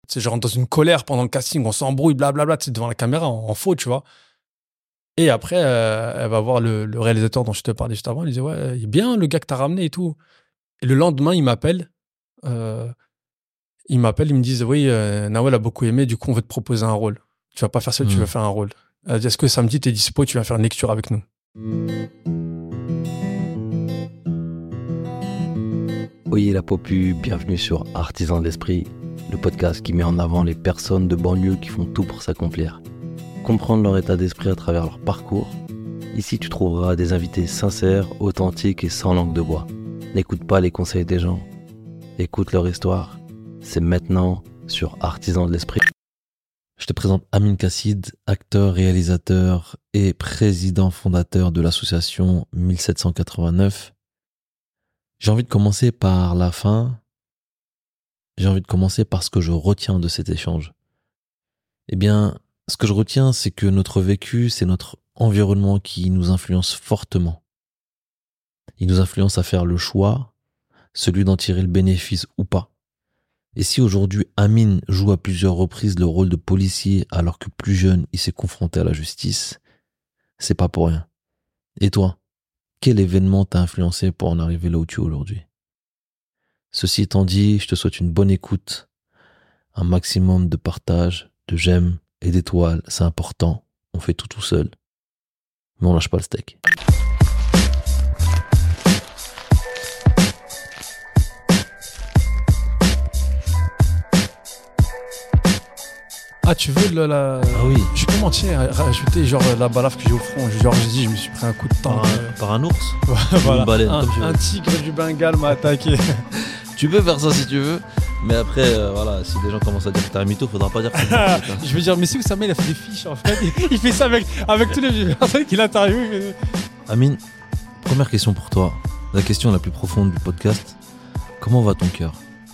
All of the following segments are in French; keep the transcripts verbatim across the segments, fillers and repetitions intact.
Tu sais, je rentre dans une colère pendant le casting, on s'embrouille, blablabla, tu sais, devant la caméra, en, en faux, tu vois. Et après, euh, elle va voir le, le réalisateur dont je te parlais juste avant. Il dit, ouais, il est bien le gars que t'as ramené et tout. Et le lendemain, il m'appelle. Euh, il m'appelle, il me dit, oui, euh, Nawel a beaucoup aimé, du coup, on veut te proposer un rôle. Tu vas pas faire ça, mmh. tu vas faire un rôle. Elle dit, est-ce que samedi, t'es dispo, tu viens faire une lecture avec nous? Oyez la popu, bienvenue sur Artisans de l'Esprit, le podcast qui met en avant les personnes de banlieue qui font tout pour s'accomplir. Comprendre leur état d'esprit à travers leur parcours. Ici, tu trouveras des invités sincères, authentiques et sans langue de bois. N'écoute pas les conseils des gens. Écoute leur histoire. C'est maintenant sur Artisans de l'Esprit. Je te présente Amine Kassid, acteur, réalisateur et président fondateur de l'association mille sept cent quatre-vingt-neuf. J'ai envie de commencer par la fin. J'ai envie de commencer par ce que je retiens de cet échange. Eh bien, ce que je retiens, c'est que notre vécu, c'est notre environnement qui nous influence fortement. Il nous influence à faire le choix, celui d'en tirer le bénéfice ou pas. Et si aujourd'hui Amine joue à plusieurs reprises le rôle de policier alors que plus jeune, il s'est confronté à la justice, c'est pas pour rien. Et toi, quel événement t'a influencé pour en arriver là où tu es aujourd'hui? Ceci étant dit, je te souhaite une bonne écoute, un maximum de partage, de j'aime et d'étoiles, c'est important, on fait tout tout seul, mais on lâche pas le steak. Ah, tu veux la, la... Ah oui. Je peux mentir, rajouter genre la balafre que j'ai au front. Genre, j'ai dit, je me suis pris un coup de temps. Par un, euh... par un ours voilà. Une baleine, un, comme tu veux. Un tigre du Bengale m'a attaqué. Tu peux faire ça si tu veux, mais après, euh, voilà, si des gens commencent à dire que t'es un mytho, faudra pas dire que c'est un mytho. Je veux dire, mais si Oussama, il a fait des fiches en fait. Il fait ça avec, avec tous les personnes qu'il interviewe. Amine, première question pour toi. La question la plus profonde du podcast. Comment va ton cœur?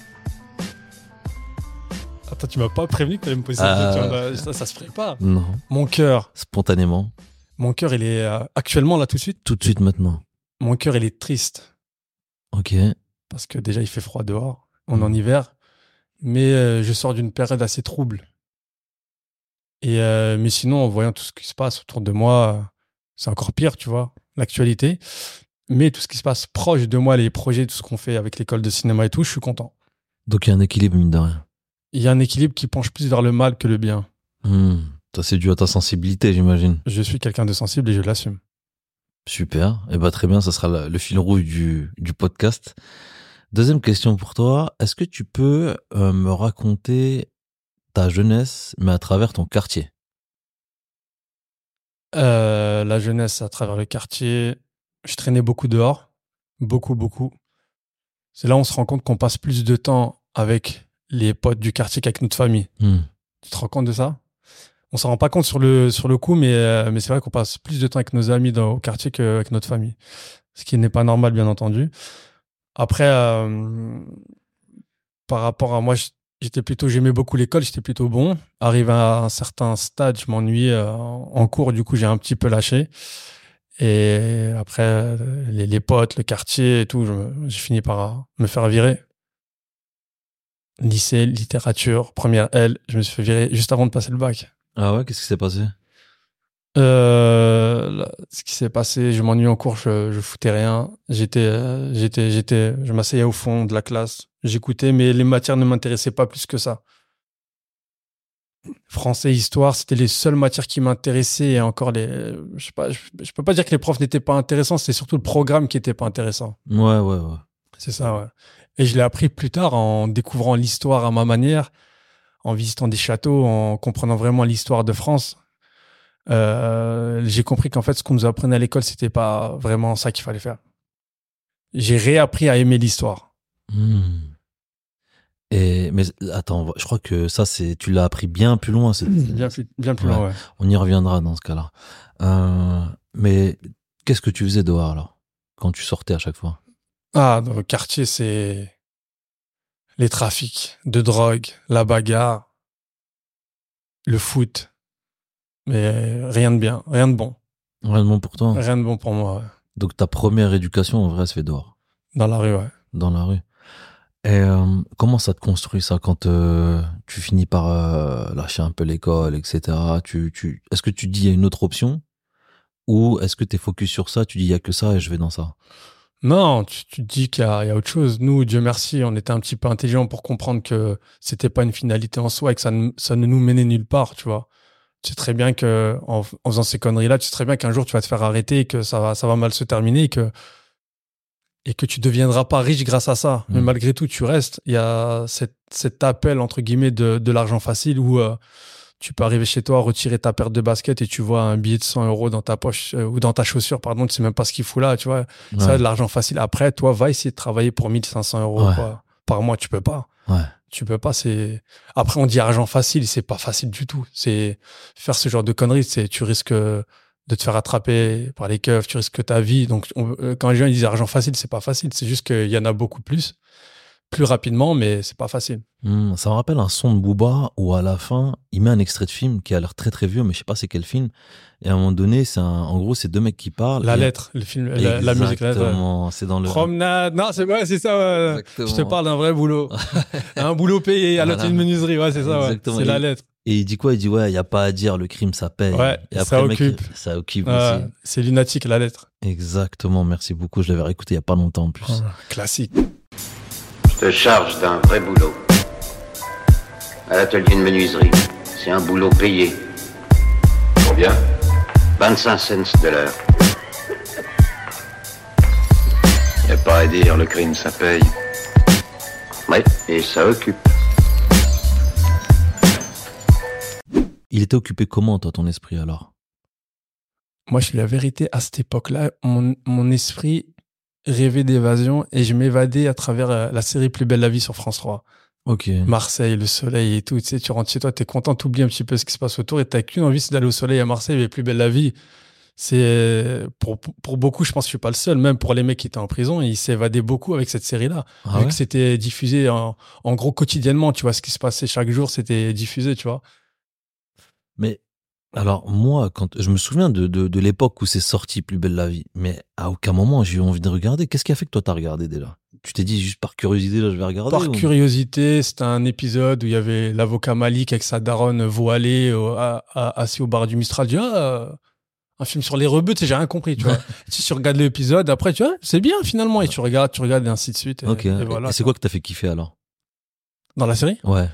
Attends, tu m'as pas prévenu que tu allais me poser euh... cette question. Ça, ça se ferait pas. Non. Mon cœur. Spontanément. Mon cœur, il est euh, actuellement là tout de suite. Tout de suite maintenant. Mon cœur, il est triste. Ok. Parce que déjà, il fait froid dehors. On est en hiver. Mais euh, je sors d'une période assez trouble. Et euh, mais sinon, en voyant tout ce qui se passe autour de moi, euh, c'est encore pire, tu vois, l'actualité. Mais tout ce qui se passe proche de moi, les projets, tout ce qu'on fait avec l'école de cinéma et tout, je suis content. Donc il y a un équilibre, mine de rien. Il y a un équilibre qui penche plus vers le mal que le bien. Mmh. Ça, c'est dû à ta sensibilité, j'imagine. Je suis quelqu'un de sensible et je l'assume. Super. Et eh bah, très bien, ça sera la, le fil rouge du, du podcast. Deuxième question pour toi. Est-ce que tu peux euh, me raconter ta jeunesse, mais à travers ton quartier? euh, La jeunesse à travers le quartier, je traînais beaucoup dehors. Beaucoup, beaucoup. C'est là où on se rend compte qu'on passe plus de temps avec les potes du quartier qu'avec notre famille. Mmh. Tu te rends compte de ça? On s'en rend pas compte sur le, sur le coup, mais, euh, mais c'est vrai qu'on passe plus de temps avec nos amis dans, au quartier qu'avec notre famille. Ce qui n'est pas normal, bien entendu. Après, euh, par rapport à moi, j'étais plutôt, j'aimais beaucoup l'école, j'étais plutôt bon. Arrivé à un certain stade, je m'ennuyais euh, en cours, du coup, j'ai un petit peu lâché. Et après, les, les potes, le quartier et tout, je, j'ai fini par me faire virer. Lycée, littérature, première L, je me suis fait virer juste avant de passer le bac. Ah ouais, qu'est-ce qui s'est passé? Euh, là, ce qui s'est passé, je m'ennuie en cours, je, je foutais rien. J'étais, euh, j'étais, j'étais, je m'asseyais au fond de la classe, j'écoutais, mais les matières ne m'intéressaient pas plus que ça. Français, histoire, c'était les seules matières qui m'intéressaient et encore les, je sais pas, je, je peux pas dire que les profs n'étaient pas intéressants, c'est surtout le programme qui était pas intéressant. Ouais, ouais, ouais. C'est ça, ouais. Et je l'ai appris plus tard en découvrant l'histoire à ma manière, en visitant des châteaux, en comprenant vraiment l'histoire de France. Euh, j'ai compris qu'en fait, ce qu'on nous apprenait à l'école, c'était pas vraiment ça qu'il fallait faire. J'ai réappris à aimer l'histoire. Mmh. Et mais attends, je crois que ça, c'est tu l'as appris bien plus loin. C'est bien plus, bien plus ouais. loin, ouais. On y reviendra dans ce cas-là. Euh, mais qu'est-ce que tu faisais dehors alors, quand tu sortais à chaque fois? Ah, dans le quartier, c'est les trafics de drogue, la bagarre, le foot. Mais rien de bien, rien de bon. Rien de bon pour toi? Rien de bon pour moi, ouais. Donc ta première éducation, en vrai, se fait dehors? Dans la rue, ouais. Dans la rue. Et euh, comment ça te construit ça quand euh, tu finis par euh, lâcher un peu l'école, et cetera. Tu, tu, est-ce que tu dis il y a une autre option ou est-ce que tu es focus sur ça, tu dis il y a que ça et je vais dans ça? Non, tu, tu te dis qu'il y a, il y a autre chose. Nous, Dieu merci, on était un petit peu intelligents pour comprendre que c'était pas une finalité en soi et que ça ne, ça ne nous menait nulle part, tu vois. Tu sais très bien que en, en faisant ces conneries-là, tu sais très bien qu'un jour tu vas te faire arrêter et que ça va, ça va mal se terminer et que et que tu deviendras pas riche grâce à ça. Mmh. Mais malgré tout, tu restes. Il y a cette, cet appel, entre guillemets, de, de l'argent facile où euh, tu peux arriver chez toi, retirer ta paire de baskets et tu vois un billet de cent euros dans ta poche euh, ou dans ta chaussure, pardon, tu sais même pas ce qu'il fout là, tu vois. Ouais. Ça, de l'argent facile. Après, toi, va essayer de travailler pour mille cinq cents euros ouais. quoi, par mois. Tu peux pas. Ouais. Tu peux pas, c'est... Après, on dit argent facile, c'est pas facile du tout. C'est faire ce genre de conneries, c'est, tu risques de te faire attraper par les keufs, tu risques ta vie. Donc, on, quand les gens ils disent argent facile, c'est pas facile. C'est juste qu'il y en a beaucoup plus, plus rapidement, mais c'est pas facile. Mmh, ça me rappelle un son de Booba où à la fin, il met un extrait de film qui a l'air très très vieux, mais je sais pas c'est quel film. Et à un moment donné, c'est un, en gros, c'est deux mecs qui parlent. La et... lettre, le film, la, la musique, la lettre. Exactement, c'est dans le. Promenade. Non, c'est ouais, c'est ça. Ouais. Je te parle d'un vrai boulot, un boulot payé à voilà. l'hôtel de menuiserie. Ouais, c'est ça. Ouais. C'est la lettre. Et il dit quoi? Il dit ouais, il y a pas à dire, le crime ça paye. Ouais, et après, ça le mec, occupe. Ça occupe euh, aussi. C'est lunatique la lettre. Exactement, merci beaucoup. Je l'avais réécouté il y a pas longtemps en plus. Oh, classique. Je te charge d'un vrai boulot. À l'atelier de menuiserie. C'est un boulot payé. Combien? vingt-cinq cents de l'heure. Y a pas à dire, le crime ça paye. Ouais, et ça occupe. Il était occupé comment, toi, ton esprit, alors? Moi, je suis la vérité, à cette époque-là, mon, mon esprit rêvait d'évasion et je m'évadais à travers la série Plus belle la vie sur France trois. Ok. Marseille, le soleil et tout, tu sais, tu rentres chez toi, t'es content, t'oublies un petit peu ce qui se passe autour et t'as qu'une envie, c'est d'aller au soleil à Marseille, mais Plus belle la vie. C'est, pour, pour beaucoup, je pense que je suis pas le seul, même pour les mecs qui étaient en prison, ils s'évadaient beaucoup avec cette série-là. Ah vu ouais que c'était diffusé en, en gros quotidiennement, tu vois, ce qui se passait chaque jour, c'était diffusé, tu vois. Mais alors moi, quand je me souviens de, de, de l'époque où c'est sorti Plus belle la vie, mais à aucun moment j'ai eu envie de regarder. Qu'est-ce qui a fait que toi t'as regardé déjà? Tu t'es dit juste par curiosité, là je vais regarder? Par ou... curiosité, c'était un épisode où il y avait l'avocat Malik avec sa daronne voilée, euh, à, à, assis au bar du Mistral. Je dis, ah, euh, un film sur les rebeux, tu sais, j'ai rien compris, tu vois. Si tu regardes l'épisode, après tu vois, c'est bien finalement, et tu regardes, tu regardes et ainsi de suite. Et, ok. et voilà. Et c'est quoi que t'as fait kiffer alors? Dans la série? Ouais.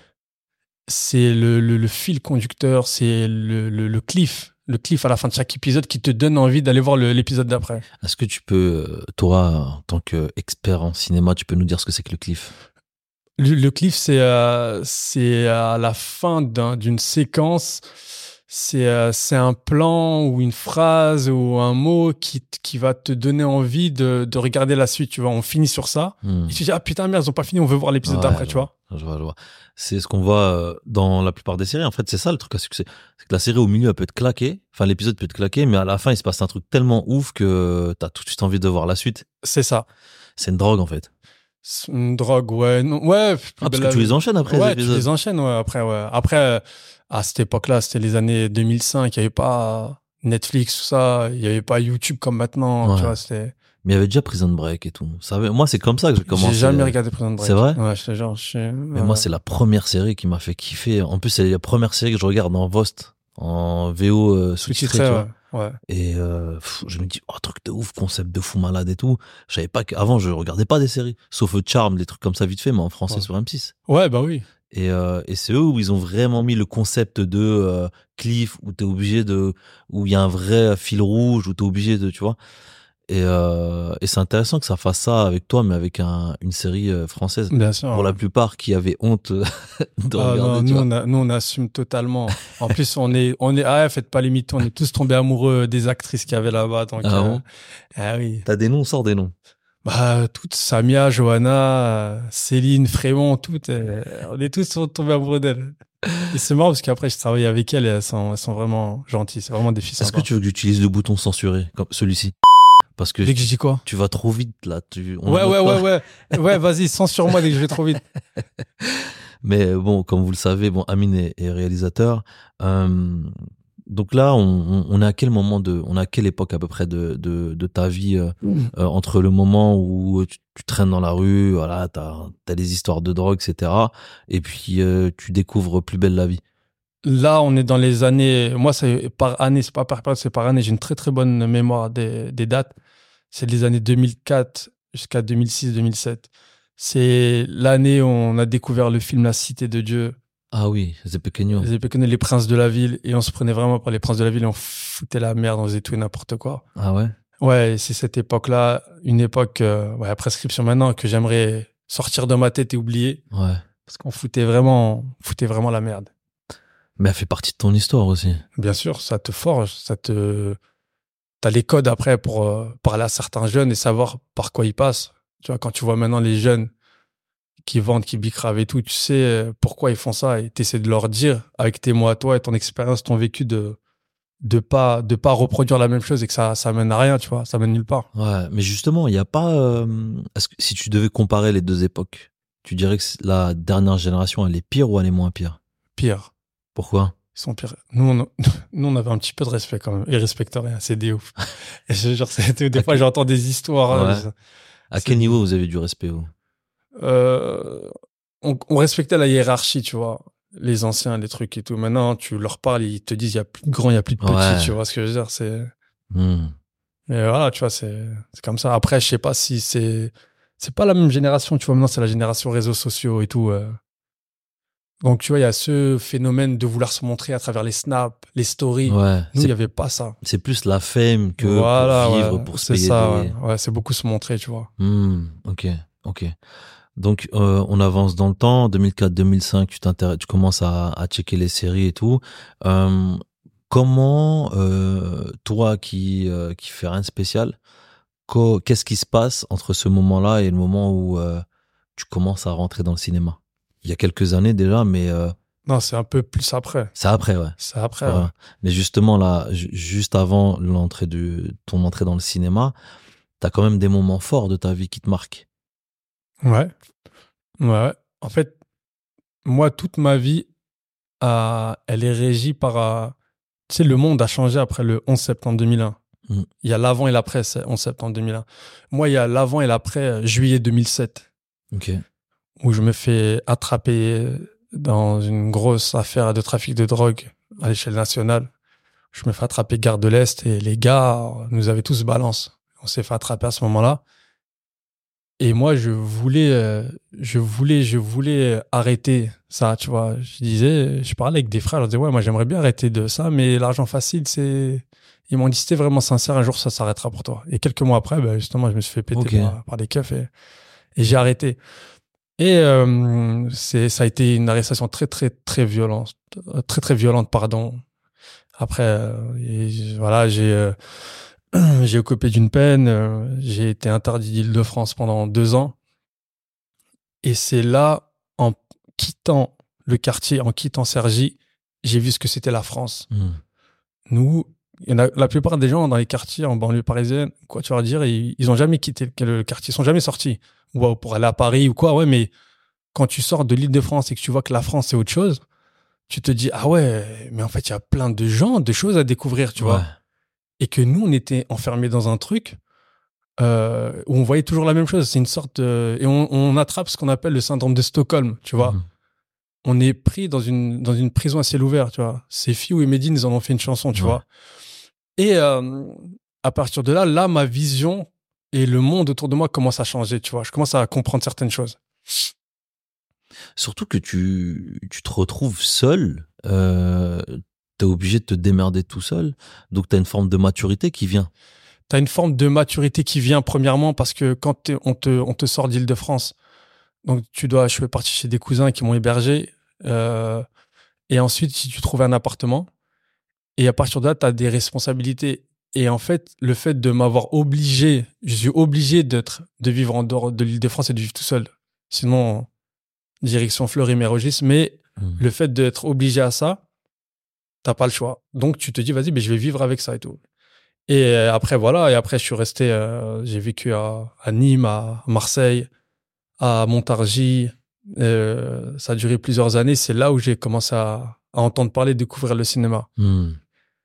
C'est le, le, le fil conducteur, c'est le, le, le cliff, le cliff à la fin de chaque épisode qui te donne envie d'aller voir le, l'épisode d'après. Est-ce que tu peux, toi, en tant qu'expert en cinéma, tu peux nous dire ce que c'est que le cliff? Le, le cliff, c'est, euh, c'est à la fin d'un, d'une séquence, c'est, euh, c'est un plan ou une phrase ou un mot qui, qui va te donner envie de, de regarder la suite, tu vois. On finit sur ça. Hmm. Et tu dis, ah putain, merde, ils ont pas fini, on veut voir l'épisode ouais, d'après, tu vois. Je vois, je vois. C'est ce qu'on voit dans la plupart des séries. En fait, c'est ça le truc à succès. C'est que la série au milieu, elle peut être claquée. Enfin, l'épisode peut être claqué, mais à la fin, il se passe un truc tellement ouf que t'as tout de suite envie de voir la suite. C'est ça. C'est une drogue, en fait. C'est une drogue, ouais. Non, ouais. Ah, parce que tu les enchaînes après ouais, les épisodes. tu les enchaînes, ouais. Après, ouais. Après, à cette époque-là, c'était les années deux mille cinq. Il n'y avait pas Netflix, tout ça. Il n'y avait pas YouTube comme maintenant. Ouais. Tu vois, c'était... Mais il y avait déjà Prison Break et tout. Ça, moi, c'est comme ça que j'ai commencé. J'ai jamais regardé Prison Break. C'est vrai? Ouais, je te jure. Je... Mais euh... moi, c'est la première série qui m'a fait kiffer. En plus, c'est la première série que je regarde en Vost, en V O euh, sous-titré, tu vois. Ouais. Et euh, pff, je me dis, oh, truc de ouf, concept de fou malade et tout. Je savais pas qu'avant, je regardais pas des séries. Sauf Charm, des trucs comme ça vite fait, mais en français ouais. sur M six. Ouais, bah oui. Et, euh, et c'est eux où ils ont vraiment mis le concept de euh, cliff, où t'es obligé de, où il y a un vrai fil rouge, où t'es obligé de, tu vois. Et, euh, et c'est intéressant que ça fasse ça avec toi, mais avec un, une série française. Bien sûr. Pour ouais. la plupart qui avaient honte de ah, regarder. Non, tu nous, vois. on a, nous, on assume totalement. En plus, on est, on est, ah, faites pas les mythos, on est tous tombés amoureux des actrices qu'il y avait là-bas. Donc, ah, euh, bon ah oui. T'as des noms, sors des noms. Bah, toutes, Samia, Johanna, Céline, Frémont, toutes, euh, on est tous tombés amoureux d'elles. Et c'est marrant parce qu'après, je travaille avec elles et elles sont, elles sont vraiment gentilles. C'est vraiment des filles sympas. Est-ce que tu veux que j'utilise le bouton censuré, comme celui-ci? Parce que dès que je dis quoi? Tu vas trop vite là. Tu... On ouais, ouais, ouais, ouais, ouais. Ouais, vas-y, censure-moi dès que je vais trop vite. Mais bon, comme vous le savez, bon, Amine est, est réalisateur. Euh, Donc là, on, on, on est à quel moment de, on est à quelle époque à peu près de, de, de ta vie euh, mmh. euh, entre le moment où tu, tu traînes dans la rue, voilà, t'as, t'as des histoires de drogue, et cetera. Et puis euh, tu découvres Plus belle la vie. Là, on est dans les années. Moi, c'est par année, c'est pas par période, c'est par année. J'ai une très très bonne mémoire des, des dates. C'est les années deux mille quatre jusqu'à deux mille six, deux mille sept. C'est l'année où on a découvert le film La Cité de Dieu. Ah oui, Les Pequeños. Les Pequeños, les princes de la ville. Et on se prenait vraiment pour les princes de la ville et on foutait la merde, on faisait tout et n'importe quoi. Ah ouais? Ouais, c'est cette époque-là, une époque, euh, ouais, à prescription maintenant, que j'aimerais sortir de ma tête et oublier. Ouais. Parce qu'on foutait vraiment, on foutait vraiment la merde. Mais elle fait partie de ton histoire aussi. Bien sûr, ça te forge, ça te... T'as les codes après pour euh, parler à certains jeunes et savoir par quoi ils passent. Tu vois, quand tu vois maintenant les jeunes qui vendent, qui bicravent et tout, tu sais pourquoi ils font ça et t'essaies de leur dire avec tes mots à toi et ton expérience, ton vécu de de pas de pas reproduire la même chose et que ça ça mène à rien, tu vois, ça mène nulle part. Ouais, mais justement, il y a pas euh, est-ce que si tu devais comparer les deux époques, tu dirais que la dernière génération elle est pire ou elle est moins pire? Pire. Pourquoi? Ils sont pires. Nous on, nous, on avait un petit peu de respect quand même. Ils respectent rien, c'est des ouf. Et je, genre, c'est, des fois, j'entends des histoires. Ouais. Hein, à quel niveau vous avez du respect, vous? Euh, on, on respectait la hiérarchie, tu vois. Les anciens, les trucs et tout. Maintenant, tu leur parles, ils te disent, il y a plus de grands, il y a plus de petits, ouais. Tu vois ce que je veux dire? C'est, mmh. Mais voilà, tu vois, c'est, c'est comme ça. Après, je sais pas si c'est, c'est pas la même génération, tu vois. Maintenant, c'est la génération réseaux sociaux et tout. Euh. Donc, tu vois, il y a ce phénomène de vouloir se montrer à travers les snaps, les stories. Ouais, nous, il n'y avait pas ça. C'est plus la fame que voilà, pour vivre, ouais, pour se c'est payer ça, des... ouais. ouais, c'est beaucoup se montrer, tu vois. Mmh, ok, ok. Donc, euh, on avance dans le temps. deux mille quatre deux mille cinq, tu t'intéresse, tu commences à, à checker les séries et tout. Euh, comment, euh, toi qui, euh, qui fais rien de spécial, qu- qu'est-ce qui se passe entre ce moment-là et le moment où euh, tu commences à rentrer dans le cinéma? Il y a quelques années déjà, mais... Euh, non, c'est un peu plus après. C'est après, ouais. C'est après, ouais. ouais. Mais justement, là, ju- juste avant l'entrée de ton entrée dans le cinéma, t'as quand même des moments forts de ta vie qui te marquent. Ouais. Ouais. En fait, moi, toute ma vie, euh, elle est régie par... Euh, tu sais, le monde a changé après le onze septembre deux mille un. Mmh. Il y a l'avant et l'après, c'est onze septembre deux mille un. Moi, il y a l'avant et l'après, euh, juillet deux mille sept. Ok. Où je me fais attraper dans une grosse affaire de trafic de drogue à l'échelle nationale. Je me fais attraper gare de l'Est et les gars nous avaient tous balance. On s'est fait attraper à ce moment-là. Et moi, je voulais, euh, je voulais, je voulais arrêter ça, tu vois. Je disais, je parlais avec des frères, je disais, ouais, moi, j'aimerais bien arrêter de ça, mais l'argent facile, c'est... Ils m'ont dit, si t'es vraiment sincère, un jour, ça s'arrêtera pour toi. Et quelques mois après, ben, justement, je me suis fait péter okay. par, par des keufs et, et j'ai arrêté. Et euh, c'est, ça a été une arrestation très, très, très violente. Très, très violente, pardon. Après, euh, et, voilà, j'ai... Euh, j'ai occupé d'une peine, euh, j'ai été interdit d'Île-de-France pendant deux ans. Et c'est là, en quittant le quartier, en quittant Cergy, j'ai vu ce que c'était la France. Mmh. Nous, il y en a, la plupart des gens dans les quartiers, en banlieue parisienne, quoi tu vas dire, ils, ils ont jamais quitté le, le quartier, ils sont jamais sortis. Ou pour aller à Paris ou quoi, ouais, mais quand tu sors de l'Île-de-France et que tu vois que la France, c'est autre chose, tu te dis, ah ouais, mais en fait, il y a plein de gens, de choses à découvrir, tu ouais. vois. Et que nous, on était enfermés dans un truc euh, où on voyait toujours la même chose. C'est une sorte de... Et on, on attrape ce qu'on appelle le syndrome de Stockholm, tu vois. Mmh. On est pris dans une, dans une prison à ciel ouvert, tu vois. C'est Fiou et Medine, ils en ont fait une chanson, tu ouais. vois. Et euh, à partir de là, là, ma vision et le monde autour de moi commence à changer, tu vois. Je commence à comprendre certaines choses. Surtout que tu, tu te retrouves seul... Euh... T'es obligé de te démerder tout seul, donc t'as une forme de maturité qui vient. T'as une forme de maturité qui vient premièrement parce que quand on te, on te sort d'Île-de-France, donc tu dois, je fais partie chez des cousins qui m'ont hébergé, euh, et ensuite si tu trouves un appartement, et à partir de là t'as des responsabilités. Et en fait, le fait de m'avoir obligé, je suis obligé d'être, de vivre en dehors de l'Île-de-France et de vivre tout seul. Sinon, direction Fleury-Mérogis, mais mmh. le fait d'être obligé à ça, t'as pas le choix. Donc, tu te dis, vas-y, mais je vais vivre avec ça et tout. Et après, voilà. Et après, je suis resté, euh, j'ai vécu à, à Nîmes, à Marseille, à Montargis. Euh, ça a duré plusieurs années. C'est là où j'ai commencé à, à entendre parler, découvrir le cinéma. Mmh.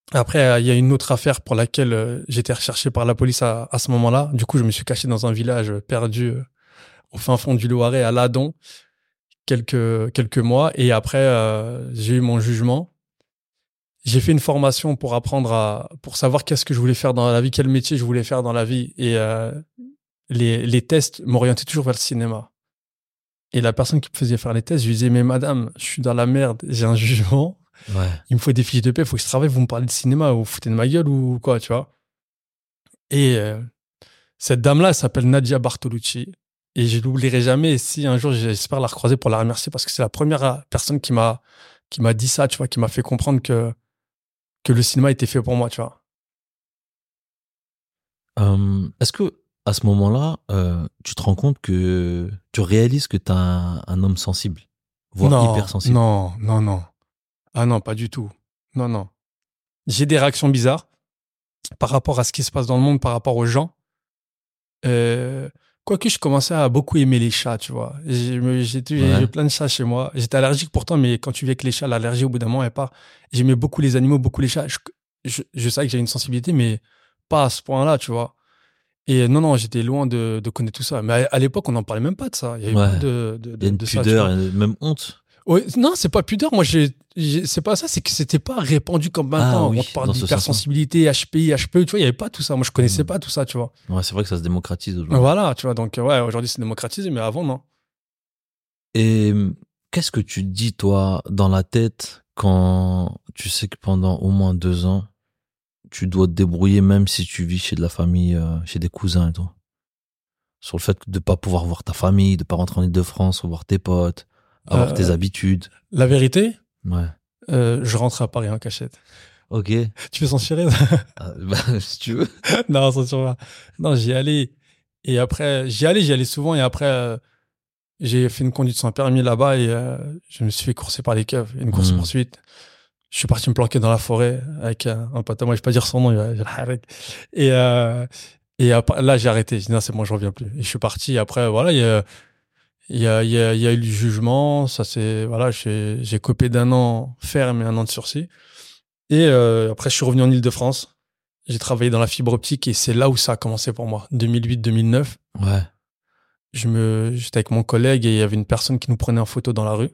Après, il y a une autre affaire pour laquelle euh, j'étais recherché par la police à, à ce moment-là. Du coup, je me suis caché dans un village perdu euh, au fin fond du Loiret, à Ladon, quelques, quelques mois. Et après, euh, j'ai eu mon jugement. J'ai fait une formation pour apprendre à, pour savoir qu'est-ce que je voulais faire dans la vie, quel métier je voulais faire dans la vie. Et euh, les, les tests m'orientaient toujours vers le cinéma. Et la personne qui me faisait faire les tests, je lui disais, mais madame, je suis dans la merde, j'ai un jugement. Ouais. Il me faut des fiches de paie, il faut que je travaille, vous me parlez de cinéma, vous vous foutez de ma gueule ou quoi, tu vois. Et euh, cette dame-là, elle s'appelle Nadia Bartolucci. Et je l'oublierai jamais. Et si un jour, j'espère la recroiser pour la remercier, parce que c'est la première personne qui m'a, qui m'a dit ça, tu vois, qui m'a fait comprendre que, que le cinéma était fait pour moi, tu vois. Euh, est-ce que à ce moment-là, euh, tu te rends compte que tu réalises que tu es un, un homme sensible, voire non, hypersensible? Non, non, non. Ah non, pas du tout. Non, non. J'ai des réactions bizarres par rapport à ce qui se passe dans le monde, par rapport aux gens. Euh, quoique je commençais à beaucoup aimer les chats, tu vois. J'ai, j'ai, j'ai, Ouais. j'ai plein de chats chez moi. J'étais allergique pourtant, mais quand tu vis avec les chats, l'allergie au bout d'un moment, elle part. J'aimais beaucoup les animaux, beaucoup les chats. Je, je, je savais que j'avais une sensibilité, mais pas à ce point-là, tu vois. Et non, non, j'étais loin de, de connaître tout ça. Mais à, à l'époque, on n'en parlait même pas de ça. Il y avait Ouais. pas de, de, Il y a de, une de ça, tu pudeur, vois. et même honte. Ouais, non, c'est pas pudeur. Moi, j'ai, j'ai, c'est pas ça. C'est que c'était pas répandu comme maintenant. Ah oui, on te parle dans ce d'hypersensibilité, H P I, H P E. Tu vois, il y avait pas tout ça. Moi, je connaissais Mm. pas tout ça, tu vois. Ouais, c'est vrai que ça se démocratise aujourd'hui. Voilà, tu vois. Donc, euh, ouais, aujourd'hui, c'est démocratisé, mais avant, non. Et euh, qu'est-ce que tu te dis, toi, dans la tête, quand tu sais que pendant au moins deux ans, tu dois te débrouiller, même si tu vis chez de la famille, euh, chez des cousins et tout? Sur le fait de pas pouvoir voir ta famille, de pas rentrer en Ile-de-France, voir tes potes, avoir Euh, tes habitudes. La vérité, Ouais. euh, je rentre à Paris en cachette. Ok. Tu veux censurer? Ah, bah, si tu veux. Non, censure pas. Non, j'y allais. Et après, j'y allais, j'y allais souvent. Et après, euh, j'ai fait une conduite sans permis là-bas et euh, je me suis fait courser par les keufs. Une course-poursuite. Je suis parti me planquer dans la forêt avec un, un pote à moi. Je vais pas dire son nom, il va, il va l'arrêter. Et, euh, et après, là, j'ai arrêté. J'ai dit non, c'est bon, je reviens plus. Et je suis parti. Et après, voilà, il y a, il y a, il y a, il y a eu le jugement. Ça, c'est, voilà, j'ai, j'ai copé d'un an ferme et un an de sursis. Et euh, après, je suis revenu en Ile-de-France. J'ai travaillé dans la fibre optique et c'est là où ça a commencé pour moi. deux mille huit deux mille neuf. Ouais. Je me, j'étais avec mon collègue et il y avait une personne qui nous prenait en photo dans la rue,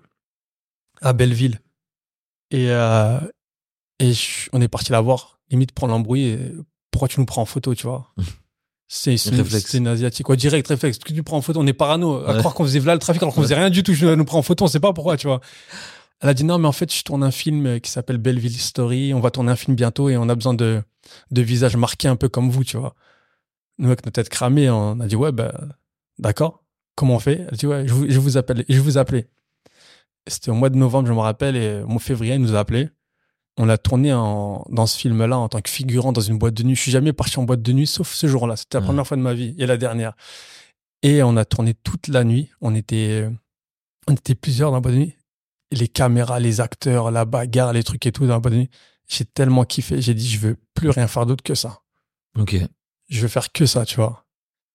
à Belleville. Et, euh, et je, on est parti la voir, limite prendre l'embrouille. Et pourquoi tu nous prends en photo, tu vois? C'est, c'est, une, c'est une asiatique. Ouais, direct, réflexe. Que tu prends en photo, on est parano. À Ouais. croire qu'on faisait là le trafic alors qu'on faisait rien du tout. Je nous prends en photo, on sait pas pourquoi, tu vois. Elle a dit non, mais en fait, je tourne un film qui s'appelle Belleville Story. On va tourner un film bientôt et on a besoin de, de visages marqués un peu comme vous, tu vois. Nous, avec nos têtes cramées, on a dit ouais, ben, d'accord. Comment on fait? Elle dit ouais, je vous, je vous appelle. Et je vous appelais. C'était au mois de novembre, je me rappelle, et au mois de février, elle nous a appelés. On l'a tourné en, dans ce film-là en tant que figurant dans une boîte de nuit. Je suis jamais parti en boîte de nuit, sauf ce jour-là. C'était la Ouais. première fois de ma vie et la dernière. Et on a tourné toute la nuit. On était, on était plusieurs dans la boîte de nuit. Et les caméras, les acteurs, la bagarre, les trucs et tout dans la boîte de nuit. J'ai tellement kiffé. J'ai dit, je veux plus rien faire d'autre que ça. Ok. Je veux faire que ça, tu vois.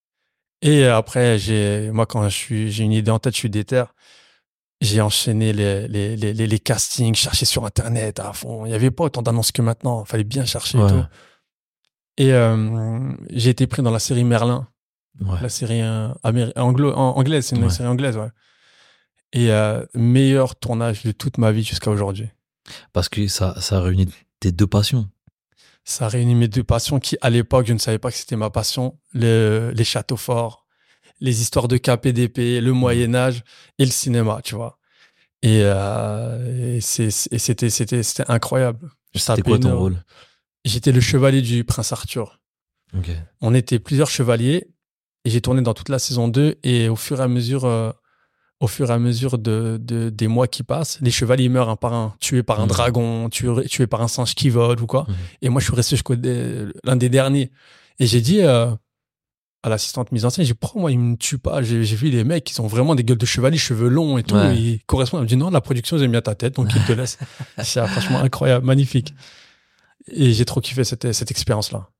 Et après, j'ai, moi, quand je suis, j'ai une idée en tête, je suis déter. J'ai enchaîné les, les, les, les, les castings, cherché sur Internet à fond. Il n'y avait pas autant d'annonces que maintenant. Il fallait bien chercher Ouais. et tout. Et euh, j'ai été pris dans la série Merlin. Ouais. La série euh, améri- anglo- en- anglaise. C'est une Ouais. série anglaise, ouais. Et euh, meilleur tournage de toute ma vie jusqu'à aujourd'hui. Parce que ça, ça réunit tes deux passions. Ça réunit mes deux passions qui, à l'époque, je ne savais pas que c'était ma passion. Le, les châteaux forts, les histoires de K P D P, le Moyen-Âge et le cinéma, tu vois. Et, euh, et, c'est, et c'était, c'était, c'était incroyable. Je C'était tapais quoi une ton heure. rôle? J'étais le chevalier du prince Arthur. Ok. On était plusieurs chevaliers et j'ai tourné dans toute la saison deux et au fur et à mesure, euh, au fur et à mesure de, de, des mois qui passent, les chevaliers meurent un par un, tués par un Mmh. dragon, tués, tués par un singe qui vole ou quoi. Mmh. Et moi, je suis resté jusqu'au dé- l'un des derniers. Et j'ai dit euh, à l'assistante mise en scène, j'ai dit, pourquoi moi, ils me tuent pas? J'ai, j'ai vu les mecs qui sont vraiment des gueules de chevaliers, cheveux longs et tout. Ouais. Et ils correspondent. Elle me dit, non, la production, ils aiment bien ta tête, donc ils te laissent. C'est franchement incroyable, magnifique. Et j'ai trop kiffé cette, cette expérience-là.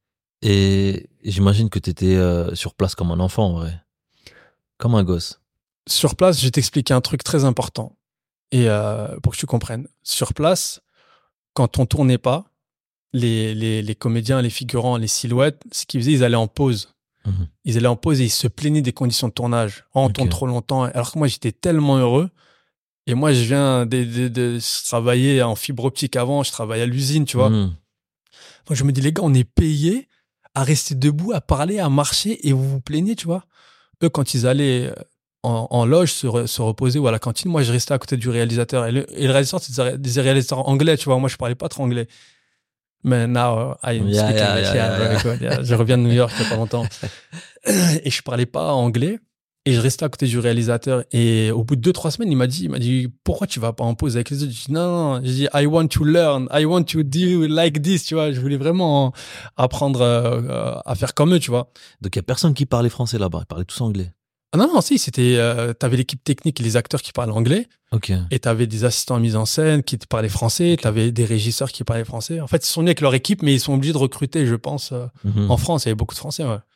Et j'imagine que tu étais euh, sur place comme un enfant, en vrai. Comme un gosse. Sur place, je vais t'expliquer un truc très important. Et euh, pour que tu comprennes. Sur place, quand on tournait pas, les, les, les comédiens, les figurants, les silhouettes, ce qu'ils faisaient, ils allaient en pause. Mmh. Ils allaient en pause et ils se plaignaient des conditions de tournage. Oh, on okay. tourne trop longtemps. Alors que moi, j'étais tellement heureux. Et moi, je viens de, de, de je travaillais en fibre optique avant, je travaillais à l'usine, tu vois. Mmh. Donc, je me dis, les gars, on est payés à rester debout, à parler, à marcher et vous vous plaignez, tu vois. Eux, quand ils allaient en, en loge se, re, se reposer ou à la cantine, moi, je restais à côté du réalisateur. Et le, et le réalisateur, c'était des réalisateurs anglais, tu vois. Moi, je parlais pas trop anglais. Mais now, I am yeah, speaking yeah, English. Yeah, yeah, yeah. Yeah. Je reviens de New York il y a pas longtemps. Et je parlais pas anglais. Et je restais à côté du réalisateur. Et au bout de deux, trois semaines, il m'a dit, il m'a dit, pourquoi tu vas pas en pause avec les autres? Je dis, non, non, je dis, I want to learn. I want to do like this, tu vois. Je voulais vraiment apprendre euh, à faire comme eux, tu vois. Donc, il y a personne qui parlait français là-bas. Ils parlaient tous anglais. Ah non, non, si, c'était, euh, t'avais l'équipe technique et les acteurs qui parlaient anglais. Ok. Et t'avais des assistants à mise en scène qui parlaient français. Okay. T'avais des régisseurs qui parlaient français. En fait, ils sont venus avec leur équipe, mais ils sont obligés de recruter, je pense, euh, mm-hmm. en France. Il y avait beaucoup de Français, ouais.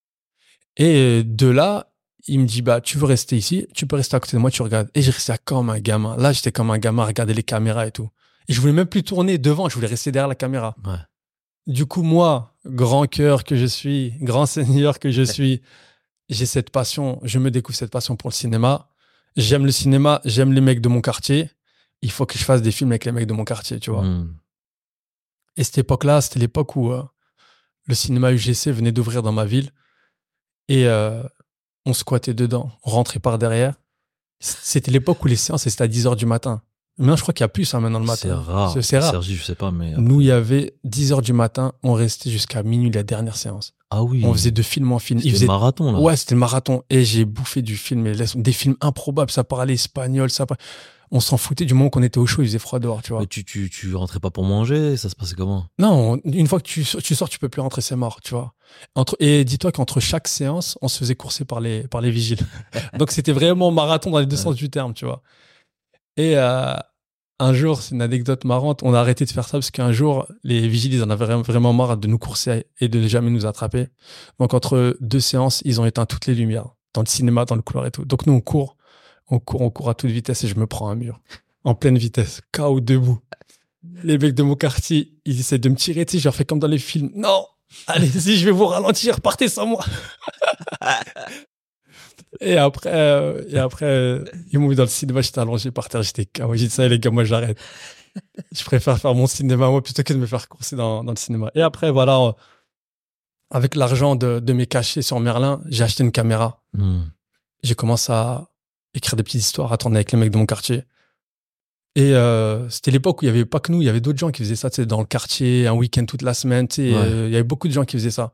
Et de là, il me dit, bah, tu veux rester ici, tu peux rester à côté de moi, tu regardes. Et j'ai resté comme un gamin. Là, j'étais comme un gamin à regarder les caméras et tout. Et je voulais même plus tourner devant, je voulais rester derrière la caméra. Ouais. Du coup, moi, grand cœur que je suis, grand seigneur que je suis, j'ai cette passion, je me découvre cette passion pour le cinéma. J'aime le cinéma, j'aime les mecs de mon quartier. Il faut que je fasse des films avec les mecs de mon quartier, tu vois. Mm. Et cette époque-là, c'était l'époque où euh, le cinéma U G C venait d'ouvrir dans ma ville. Et euh, on squattait dedans, on rentrait par derrière. C'était l'époque où les séances, c'était à dix heures du matin. Maintenant, je crois qu'il y a plus ça maintenant le matin. C'est rare. C'est, c'est rare. Sergi, je sais pas, mais... Nous, il y avait dix heures du matin, on restait jusqu'à minuit la dernière séance. Ah oui. On faisait de film en film. C'était faisait... le marathon, là. Ouais, c'était le marathon. Et j'ai bouffé du film, des films improbables. Ça parlait espagnol, ça parlait... On s'en foutait du moment qu'on était au chaud, il faisait froid dehors, tu vois. Mais tu, tu, tu rentrais pas pour manger, ça se passait comment? Non, une fois que tu, tu sors, tu peux plus rentrer, c'est mort, tu vois. Entre, et dis-toi qu'entre chaque séance, on se faisait courser par les, par les vigiles. Donc c'était vraiment marathon dans les deux ouais. sens du terme, tu vois. Et euh, un jour, c'est une anecdote marrante, on a arrêté de faire ça parce qu'un jour, les vigiles, ils en avaient vraiment marre de nous courser et de ne jamais nous attraper. Donc entre deux séances, ils ont éteint toutes les lumières, dans le cinéma, dans le couloir et tout. Donc nous, on court. On court, on court à toute vitesse et je me prends un mur. En pleine vitesse. K O debout. Les mecs de mon quartier, ils essaient de me tirer, tu sais, je leur fais comme dans les films. Non! Allez-y, je vais vous ralentir, partez sans moi. et après, euh, et après, euh, ils m'ont mis dans le cinéma, j'étais allongé par terre, j'étais K O. J'ai dit ça, les gars, moi j'arrête. Je préfère faire mon cinéma, moi, plutôt que de me faire courser dans, dans le cinéma. Et après, voilà, euh, avec l'argent de, de mes cachets sur Merlin, j'ai acheté une caméra. Mm. J'ai commencé à écrire des petites histoires, à tourner avec les mecs de mon quartier. Et euh, c'était l'époque où il n'y avait pas que nous, il y avait d'autres gens qui faisaient ça, tu sais, dans le quartier, un week-end toute la semaine, tu sais, ouais. euh, il y avait beaucoup de gens qui faisaient ça.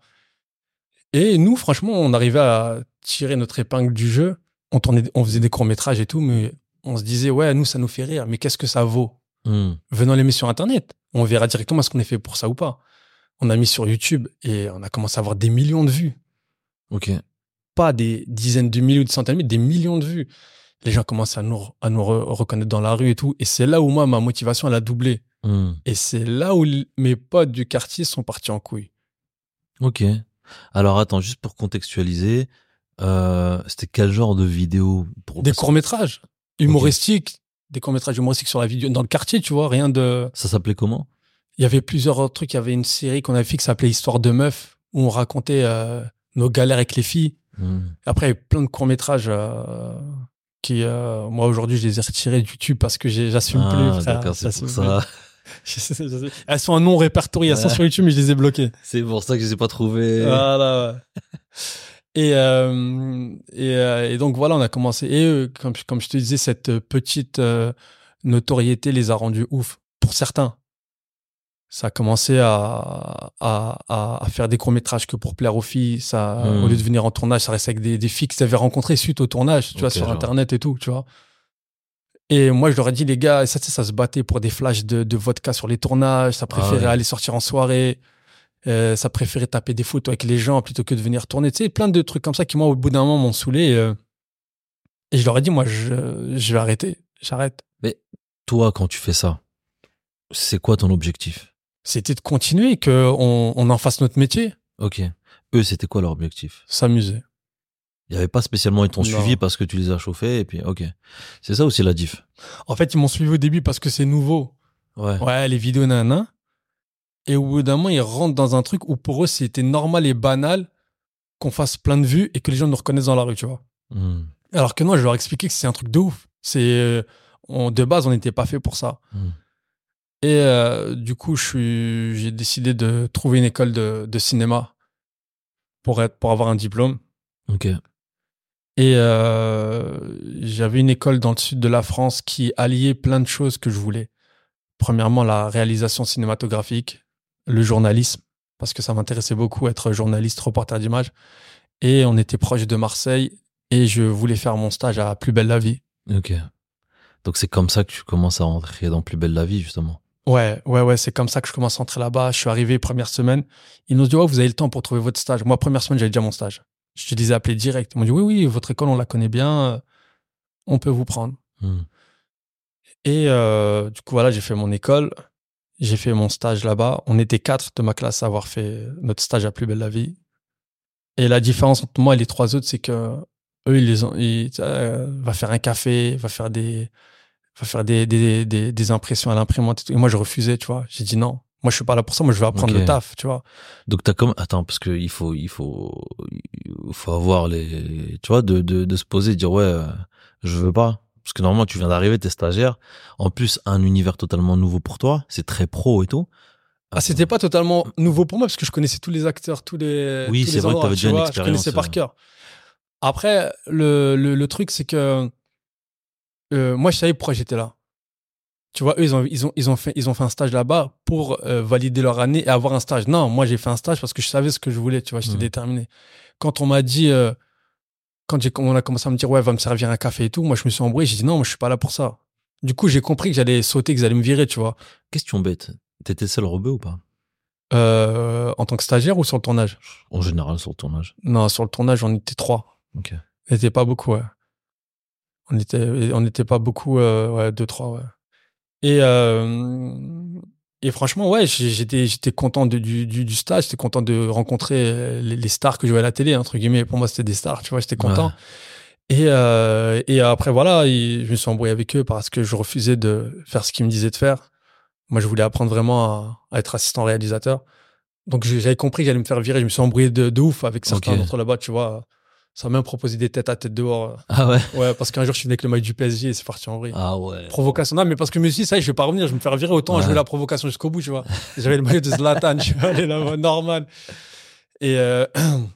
Et nous, franchement, on arrivait à tirer notre épingle du jeu. On tournait, on faisait des courts-métrages et tout, mais on se disait, ouais, nous, ça nous fait rire, mais qu'est-ce que ça vaut? Mm. Venons les mettre sur Internet. On verra directement est-ce qu'on est fait pour ça ou pas. On a mis sur YouTube et on a commencé à avoir des millions de vues. Ok. Pas des dizaines de milliers ou des centaines de milliers, des millions de vues. Les gens commencent à nous, à nous re- reconnaître dans la rue et tout. Et c'est là où moi, ma motivation, elle a doublé. Mm. Et c'est là où l- mes potes du quartier sont partis en couille. Ok. Alors attends, juste pour contextualiser, euh, c'était quel genre de vidéo pour... Des courts-métrages humoristiques, okay. Des courts-métrages humoristiques sur la vidéo, dans le quartier, tu vois, rien de... Ça s'appelait comment? Il y avait plusieurs trucs. Il y avait une série qu'on avait fait qui s'appelait Histoire de meuf, où on racontait euh, nos galères avec les filles. Mmh. Après, il y a plein de courts-métrages euh, qui, euh, moi, aujourd'hui, je les ai retirés de YouTube parce que j'ai, j'assume ah, plus, frère. D'accord, c'est pour ça. je sais, je sais. Elles sont un non répertorié, elles ouais. sont sur YouTube, mais je les ai bloquées. C'est pour ça que je les ai pas trouvées. Voilà, ouais. et, euh, et, euh, et donc, voilà, on a commencé. Et euh, comme, comme je te disais, cette petite euh, notoriété les a rendus ouf. Pour certains. Ça a commencé à, à, à, à faire des courts-métrages que pour plaire aux filles. Ça, mmh. Au lieu de venir en tournage, ça restait avec des, des filles que tu avais rencontrées suite au tournage, tu okay, vois, sur genre. Internet et tout, tu vois. Et moi, je leur ai dit, les gars, ça, ça se battait pour des flashs de, de vodka sur les tournages. Ça préférait ah ouais. aller sortir en soirée. Euh, ça préférait taper des photos avec les gens plutôt que de venir tourner. Tu sais, plein de trucs comme ça qui, moi, au bout d'un moment, m'ont saoulé. Euh, et je leur ai dit, moi, je, je vais arrêter. J'arrête. Mais toi, quand tu fais ça, c'est quoi ton objectif? C'était de continuer, qu'on on en fasse notre métier. Ok. Eux, c'était quoi leur objectif? S'amuser. Il n'y avait pas spécialement, ils t'ont non. suivi parce que tu les as chauffés et puis ok. C'est ça aussi la diff. En fait, ils m'ont suivi au début parce que c'est nouveau. Ouais. Ouais, les vidéos, nanana. Et au bout d'un moment, ils rentrent dans un truc où pour eux, c'était normal et banal qu'on fasse plein de vues et que les gens nous reconnaissent dans la rue, tu vois. Mmh. Alors que non, je leur expliquais que c'est un truc de ouf. C'est, euh, on, de base, on n'était pas fait pour ça. Mmh. Et euh, du coup, je suis, j'ai décidé de trouver une école de, de cinéma pour, être, pour avoir un diplôme. Ok. Et euh, j'avais une école dans le sud de la France qui alliait plein de choses que je voulais. Premièrement, la réalisation cinématographique, le journalisme, parce que ça m'intéressait beaucoup être journaliste, reporter d'image. Et on était proche de Marseille et je voulais faire mon stage à Plus belle la vie. Ok. Donc c'est comme ça que tu commences à rentrer dans Plus belle la vie, justement. Ouais, ouais, ouais, c'est comme ça que je commence à entrer là-bas. Je suis arrivé première semaine. Ils nous ont dit, ouais, vous avez le temps pour trouver votre stage. Moi, première semaine, j'avais déjà mon stage. Je te les ai appelés direct. Ils m'ont dit, oui, oui, votre école, on la connaît bien. On peut vous prendre. Mmh. Et euh, du coup, voilà, j'ai fait mon école. J'ai fait mon stage là-bas. On était quatre de ma classe à avoir fait notre stage à Plus belle la vie. Et la différence entre moi et les trois autres, c'est que eux, ils les ont, ils, euh, va faire un café, va faire des, va faire des, des, des, des impressions à l'imprimante et tout. Et moi, je refusais, tu vois. J'ai dit non. Moi, je suis pas là pour ça. Moi, je veux apprendre Ok. le taf, tu vois. Donc t'as comme attends parce que il faut il faut il faut avoir les tu vois de de de se poser et dire ouais euh, je veux pas parce que normalement tu viens d'arriver t'es stagiaire en plus un univers totalement nouveau pour toi c'est très pro et tout. Ah, c'était pas totalement nouveau pour moi parce que je connaissais tous les acteurs, tous les, Oui, tous c'est les vrai que endroits, t'avais tu déjà une vois, je expérience, connaissais par euh. cœur. Après, le, le, le truc, c'est que euh, moi, je savais pourquoi j'étais là. Tu vois, eux, ils ont, ils ont, ils ont fait, ils ont fait un stage là-bas pour euh, valider leur année et avoir un stage. Non, moi, j'ai fait un stage parce que je savais ce que je voulais, tu vois, j'étais Mmh. déterminé. Quand on m'a dit, euh, quand j'ai, on a commencé à me dire, ouais, va me servir un café et tout, moi, je me suis embrouillé, j'ai dit, non, moi, je suis pas là pour ça. Du coup, j'ai compris que j'allais sauter, qu'ils allaient me virer, tu vois. Question bête, t'étais seul rebeu ou pas? Euh, en tant que stagiaire ou sur le tournage? En général sur le tournage. Non, sur le tournage, on était trois. Ok. On était pas beaucoup, ouais. On était, on était pas beaucoup, euh, ouais, deux, trois, ouais. Et, euh, et franchement, ouais, j'ai- j'étais, j'étais content de, du, du, du stage, j'étais content de rencontrer les, les stars que je voyais à la télé, entre guillemets. Pour moi, c'était des stars, tu vois, j'étais content. Ouais. Et, euh, et après, voilà, il- je me suis embrouillé avec eux parce que je refusais de faire ce qu'ils me disaient de faire. Moi, je voulais apprendre vraiment à, à être assistant réalisateur. Donc, j'ai- j'avais compris que j'allais me faire virer. Je me suis embrouillé de, de ouf avec certains Ok. d'entre là-bas, tu vois. Ça m'a même proposé des têtes à tête dehors. Ah ouais. Ouais, parce qu'un jour, je suis venu avec le maillot du P S G et c'est parti en vrille. Ah ouais. Provocation, non, mais parce que je me suis dit, ça y est, je vais pas revenir, je vais me faire virer, autant Ouais. jouer la provocation jusqu'au bout, tu vois. J'avais le maillot de Zlatan, je suis allé là-bas, normal. Et, euh,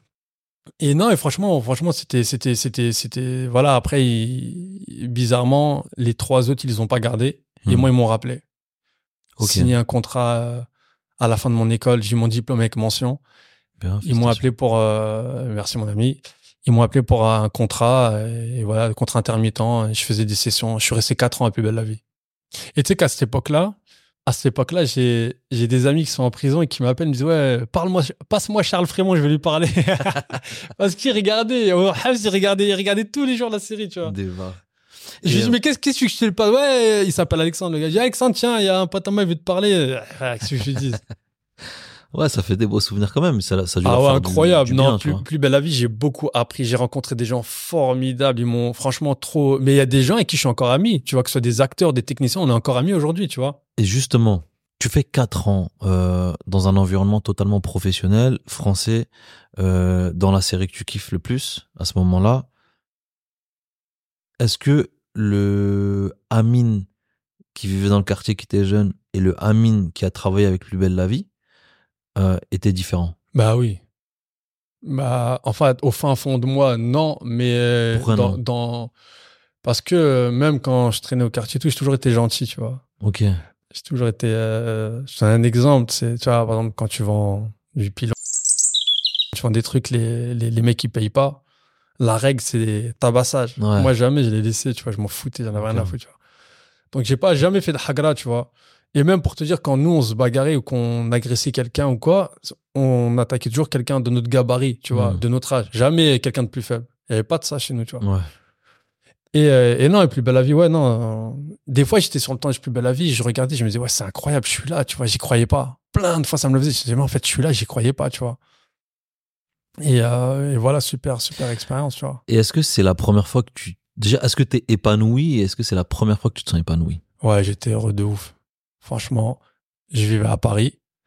et non, et franchement, franchement, c'était, c'était, c'était, c'était, voilà, après, ils- bizarrement, les trois autres, ils les ont pas gardés. Et Hmm. moi, ils m'ont rappelé. Ok. Signé un contrat euh, à la fin de mon école, j'ai eu mon diplôme avec mention. Bien, Ils m'ont appelé pour, euh, merci mon ami, ils m'ont appelé pour un contrat, et voilà, un contrat intermittent. Et je faisais des sessions. Je suis resté quatre ans à Plus belle la vie. Et tu sais qu'à cette époque-là, à cette époque-là, j'ai, j'ai des amis qui sont en prison et qui m'appellent, ils me disent, ouais, parle-moi, passe-moi Charles Frémont, je vais lui parler. Parce qu'ils regardaient, au Habs, ils regardaient, ils regardaient tous les jours la série, tu vois. Débat. Et je lui Et, dis, mais qu'est-ce, qu'est-ce que je te le passe? Ouais, il s'appelle Alexandre, le gars. Je dis, Alexandre, tiens, il y a un pote à moi, il veut te parler. Ah, qu'est-ce que je lui dis? Ouais, ça fait des beaux souvenirs quand même. Ça, ça a dû Ah leur ouais, faire du- incroyable. du non, bien, tu plus, vois. plus belle la vie, j'ai beaucoup appris. J'ai rencontré des gens formidables. Ils m'ont franchement trop. Mais il y a des gens avec qui je suis encore ami. Tu vois, que ce soit des acteurs, des techniciens, on est encore amis aujourd'hui, tu vois. Et justement, tu fais quatre ans euh, dans un environnement totalement professionnel, français, euh, dans la série que tu kiffes le plus à ce moment-là. Est-ce que le Amine qui vivait dans le quartier, qui était jeune, et le Amine qui a travaillé avec Plus belle la vie euh, étaient différents? Bah oui. Bah, enfin, au fin fond de moi, non. Mais euh, Pourquoi dans, non dans... Parce que euh, même quand je traînais au quartier, et tout, j'ai toujours été gentil, tu vois. Ok. J'ai toujours été. Euh... Je te donne un exemple. C'est, tu vois, par exemple, quand tu vends du pilon, tu vends des trucs, les, les, les mecs, ils payent pas. La règle, c'est tabassage. Ouais. Moi, jamais je l'ai laissé, tu vois. Je m'en foutais, j'en avais rien à Ok. foutre, tu vois. Donc, j'ai pas jamais fait de hagra, tu vois. Et même pour te dire, quand nous, on se bagarrait ou qu'on agressait quelqu'un ou quoi, on attaquait toujours quelqu'un de notre gabarit, tu vois, Mm. de notre âge. Jamais quelqu'un de plus faible. Il y avait pas de ça chez nous, tu vois. Ouais. Et, euh, et non, et Plus belle la vie, ouais, non. euh, Des fois, j'étais sur le temps de Plus belle la vie, je regardais, je me disais, ouais, c'est incroyable, je suis là, tu vois, j'y croyais pas. Plein de fois, ça me le faisait. Je me disais, mais en fait, je suis là, j'y croyais pas, tu vois. Et, euh, et voilà, super, super expérience, tu vois. Et est-ce que c'est la première fois que tu... Déjà, est-ce que t'es épanoui et est-ce que c'est la première fois que tu te sens épanoui? Ouais, j'étais heureux de ouf. Franchement, je vivais à Paris.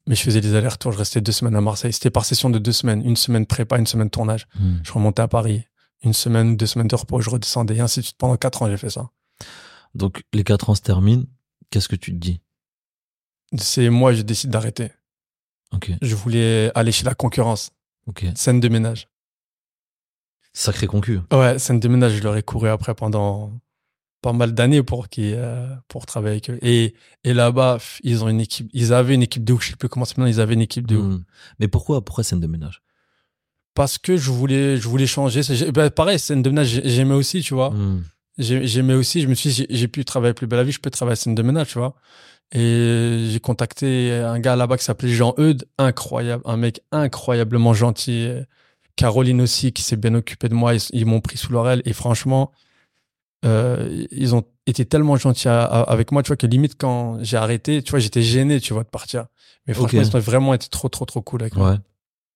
Mais je faisais des allers-retours, je restais deux semaines à Marseille. C'était par session de deux semaines. Une semaine prépa, une semaine tournage. Mmh. Je remontais à Paris. Une semaine, deux semaines de repos, je redescendais. Et ainsi de suite. Pendant quatre ans, j'ai fait ça. Donc, les quatre ans se terminent. Qu'est-ce que tu te dis? C'est moi, je décide d'arrêter. Ok. Je voulais aller chez la concurrence. Ok. Scène de ménage. Sacré concu. Ouais, scène de ménage, je leur ai couru après pendant pas mal d'années pour, qu'ils, euh, pour travailler avec eux. Et, et là-bas, ils ont une équipe. Ils avaient une équipe de ouf. Je sais plus comment c'est maintenant. Ils avaient une équipe de ouf. Mmh. Mais pourquoi, pourquoi scène de ménage? Parce que je voulais, je voulais changer. C'est, bah, pareil, scène de ménage, j'aimais aussi, tu vois. Mmh. J'aimais aussi. Je me suis dit, j'ai, j'ai pu travailler Plus belle la vie, je peux travailler scène de ménage, tu vois. Et j'ai contacté un gars là-bas qui s'appelait Jean-Eudes, incroyable, un mec incroyablement gentil. Caroline aussi, qui s'est bien occupée de moi. Ils, ils m'ont pris sous leur aile. Et franchement, euh, ils ont été tellement gentils à, à, avec moi, tu vois, que limite quand j'ai arrêté, tu vois, j'étais gêné, tu vois, de partir. Mais franchement, Ok. ils ont vraiment été trop, trop, trop cool avec moi. Ouais.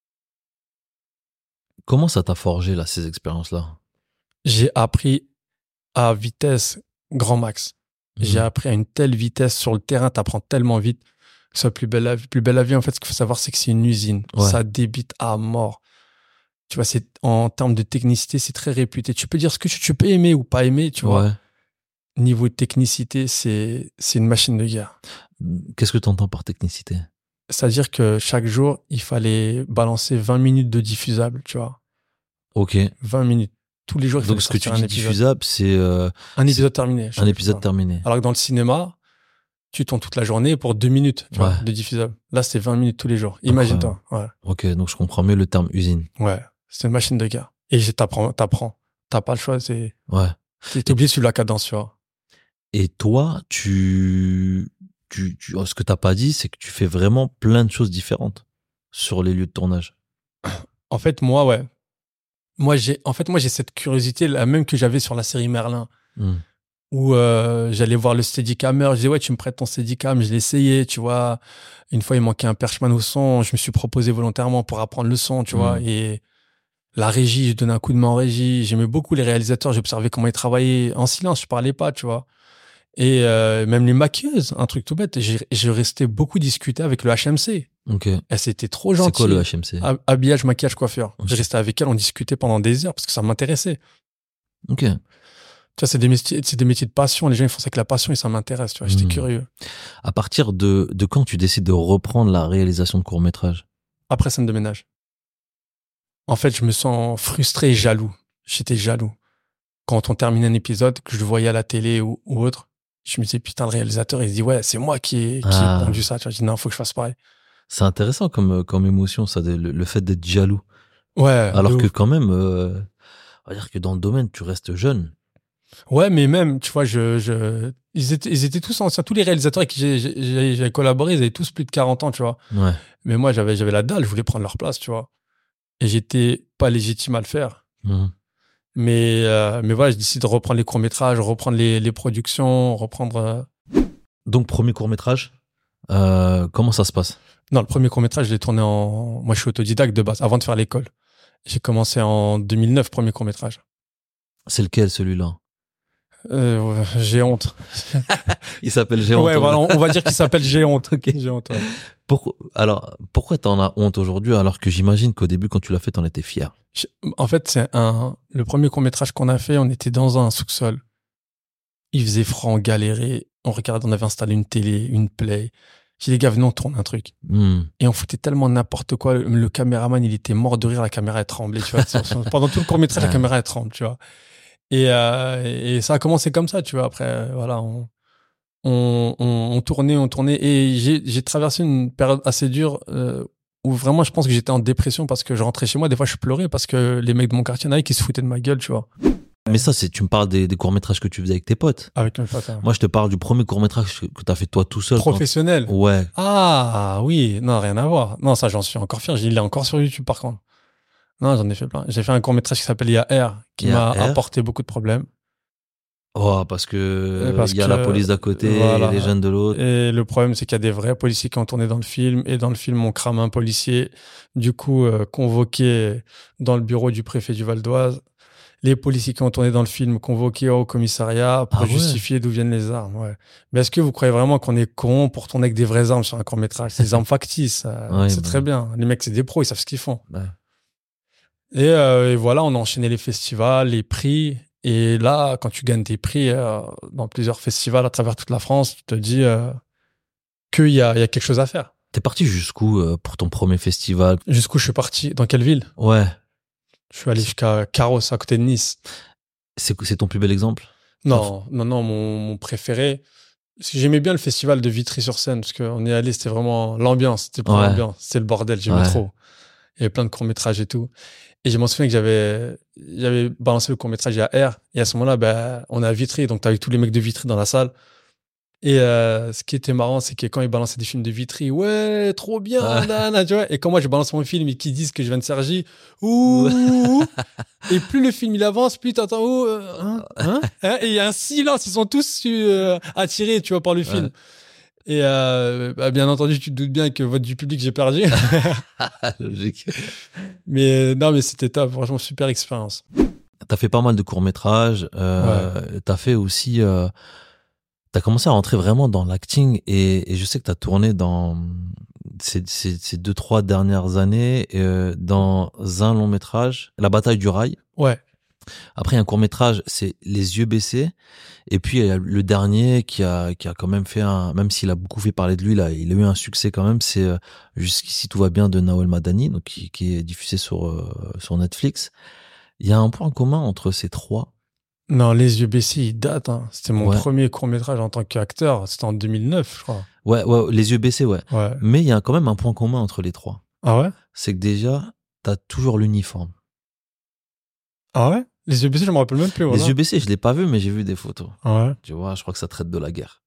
Comment ça t'a forgé, là, ces expériences-là? J'ai appris à vitesse grand max. Mmh. J'ai appris à une telle vitesse sur le terrain, t'apprends tellement vite. Que ce soit plus belle la vie. Plus belle la vie, en fait, ce qu'il faut savoir, c'est que c'est une usine. Ouais. Ça débite à mort. Tu vois, c'est, en termes de technicité, c'est très réputé. Tu peux dire ce que tu, tu peux aimer ou pas aimer, tu vois. Ouais. Niveau de technicité, c'est, c'est une machine de guerre. Qu'est-ce que tu entends par technicité? C'est-à-dire que chaque jour, il fallait balancer vingt minutes de diffusable, tu vois. Ok. vingt minutes. Tous les jours, il fallait Donc, ce que tu sortir dis un épisode. diffusable, c'est euh, Un épisode terminé. un épisode terminé. Alors que dans le cinéma, tu tournes toute la journée pour deux minutes, tu Ouais. vois, de diffusable. Là, c'est vingt minutes tous les jours. Imagine-toi. Ouais. Ok, donc je comprends mieux le terme usine. Ouais. C'est une machine de guerre. Et je t'apprends, t'apprends. T'as pas le choix, c'est, Ouais. t'es obligé de suivre la cadence, tu vois. Et toi, tu, tu, tu, ce que t'as pas dit, c'est que tu fais vraiment plein de choses différentes sur les lieux de tournage. En fait, moi, ouais. Moi, j'ai, en fait, moi, j'ai cette curiosité, la même que j'avais sur la série Merlin, Mmh. où euh, j'allais voir le Steadicammer. Je disais, ouais, tu me prêtes ton Steadicam. Je l'ai essayé, tu vois. Une fois, il manquait un perchman au son. Je me suis proposé volontairement pour apprendre le son, tu Mmh. vois. Et la régie, je donnais un coup de main en régie. J'aimais beaucoup les réalisateurs. J'observais comment ils travaillaient en silence. Je parlais pas, tu vois. Et euh, même les maquilleuses, un truc tout bête. J'ai, je restais beaucoup discuter avec le H M C. Ok. Elle s'était trop C'est gentille. quoi le H M C? Ha- Habillage, maquillage, coiffure. Ok. Je restais avec elle, on discutait pendant des heures parce que ça m'intéressait. Ok. Tu vois, c'est des métiers, c'est des métiers de passion. Les gens, ils font ça avec la passion et ça m'intéresse, tu vois. J'étais Mmh. curieux. À partir de, de quand tu décides de reprendre la réalisation de court-métrage? Après scène de ménage. En fait, je me sens frustré et jaloux. J'étais jaloux. Quand on terminait un épisode, que je le voyais à la télé ou, ou autre, je me disais, putain, le réalisateur, il se dit, ouais, c'est moi qui ai, qui ai Ah. pondu ça. Tu vois, je dis, non, faut que je fasse pareil. C'est intéressant comme, comme émotion, ça, de- le, le fait d'être jaloux. Ouais. Alors de que ouf. quand même, euh, on va dire que dans le domaine, tu restes jeune. Ouais, mais même, tu vois, je, je, ils étaient, ils étaient tous anciens. Tous les réalisateurs avec qui j'ai, j'ai, j'ai collaboré, ils avaient tous plus de quarante ans, tu vois. Ouais. Mais moi, j'avais, j'avais la dalle, je voulais prendre leur place, tu vois. Et j'étais pas légitime à le faire. Mmh. Mais, euh, mais voilà, je décide de reprendre les courts-métrages, reprendre les, les productions, reprendre. euh, Donc, premier court-métrage, euh, comment ça se passe? Non, le premier court-métrage, je l'ai tourné en. Moi, je suis autodidacte de base, avant de faire l'école. J'ai commencé en deux mille neuf, premier court-métrage. C'est lequel, celui-là? Euh, ouais, j'ai honte. Il s'appelle Géant. Ouais, voilà, on, on va dire qu'il s'appelle J'ai honte. J'ai honte, ouais. Pourquoi, alors, pourquoi t'en as honte aujourd'hui alors que j'imagine qu'au début, quand tu l'as fait, t'en étais fier? Je- En fait, c'est un. Le premier court-métrage qu'on a fait, on était dans un sous-sol. Il faisait froid, on galérait. On regardait, on avait installé une télé, une play. J'ai dit, les gars, venez, on tourne un truc. Mmh. Et on foutait tellement n'importe quoi. Le, le caméraman, il était mort de rire, la caméra, elle tremblait, tu vois. Sur- sur- Pendant tout le court-métrage, la Ouais. caméra, elle tremble, tu vois. Et, euh, et ça a commencé comme ça, tu vois. Après, euh, voilà, on, on, on, on tournait, on tournait. Et j'ai, j'ai traversé une période assez dure euh, où vraiment, je pense que j'étais en dépression parce que je rentrais chez moi. Des fois, je pleurais parce que les mecs de mon quartier, il y en avait qui se foutaient de ma gueule, tu vois. Mais ça, c'est, tu me parles des, des courts-métrages que tu faisais avec tes potes. Avec mes potes. hein. Moi, je te parle du premier court-métrage que, que t'as fait toi tout seul. quand- Professionnel. Ouais. Ah oui, non, rien à voir. Non, ça, j'en suis encore fier. Il est encore sur YouTube, par contre. Non, j'en ai fait plein. J'ai fait un court-métrage qui s'appelle I A R, qui I A m'a R. apporté beaucoup de problèmes. Oh, parce que Et parce il y a que- la police d'un côté voilà. et les jeunes de l'autre. Et le problème, c'est qu'il y a des vrais policiers qui ont tourné dans le film. Et dans le film, on crame un policier, du coup, euh, convoqué dans le bureau du préfet du Val d'Oise. les policiers qui ont tourné dans le film convoqués au commissariat pour Ah ouais. justifier d'où viennent les armes. Ouais. Mais est-ce que vous croyez vraiment qu'on est con pour tourner avec des vraies armes sur un court-métrage? C'est des armes factices. euh, Ouais, c'est bah. très bien. Les mecs, c'est des pros, ils savent ce qu'ils font. Ouais. Et, euh, et voilà, on a enchaîné les festivals, les prix. Et là, quand tu gagnes des prix euh, dans plusieurs festivals à travers toute la France, tu te dis euh, qu'il y a, il y a quelque chose à faire. T'es parti jusqu'où euh, pour ton premier festival? Jusqu'où je suis parti? Dans quelle ville? Ouais. Je suis allé jusqu'à Carros, à côté de Nice. C'est, c'est ton plus bel exemple? Non, non, non, mon, mon préféré. Parce que j'aimais bien le festival de Vitry-sur-Seine, parce qu'on est allé, c'était vraiment l'ambiance, c'était pour Ouais. l'ambiance, c'était le bordel, j'aimais Ouais. trop. Il y avait plein de courts-métrages et tout. Et je m'en souviens que j'avais, j'avais balancé le court-métrage à R, et à ce moment-là, ben, on est à Vitry, donc t'avais tous les mecs de Vitry dans la salle. Et euh, ce qui était marrant, c'est que quand ils balançaient des films de Vitry, ouais, trop bien, Ouais. nana, tu vois. Et quand moi je balance mon film et qu'ils disent que je viens de Cergy, ouh, et plus le film il avance, plus t'entends, ouh, euh, hein, hein, hein, et il y a un silence, ils sont tous euh, attirés, tu vois, par le film. Ouais. Et euh, bah, bien entendu, tu te doutes bien que vote du public, j'ai perdu. Logique. Mais euh, non, mais c'était top, franchement, super expérience. T'as fait pas mal de courts-métrages. Euh, T'as fait aussi... Euh, t'as commencé à rentrer vraiment dans l'acting et, et je sais que t'as tourné dans ces, ces, ces deux, trois dernières années euh, dans un long-métrage, La bataille du rail. Ouais. Après, il y a un court-métrage, c'est Les yeux baissés. Et puis, il y a le dernier qui a, qui a quand même fait un, même s'il a beaucoup fait parler de lui, là, il a eu un succès quand même, c'est euh, Jusqu'ici tout va bien de Nawel Madani, donc qui, qui est diffusé sur, euh, sur Netflix. Il y a un point commun entre ces trois. Non, Les yeux baissés, il date. Hein. C'était mon Ouais. premier court-métrage en tant qu'acteur. C'était en deux mille neuf, je crois. Ouais, ouais, Les yeux baissés, ouais. Ouais. Mais il y a quand même un point commun entre les trois. Ah ouais? C'est que déjà, t'as toujours l'uniforme. Ah ouais? Les yeux baissés, je me rappelle même plus. Voilà. Les yeux baissés, je l'ai pas vu, mais j'ai vu des photos. Ouais. Tu vois, je crois que ça traite de la guerre.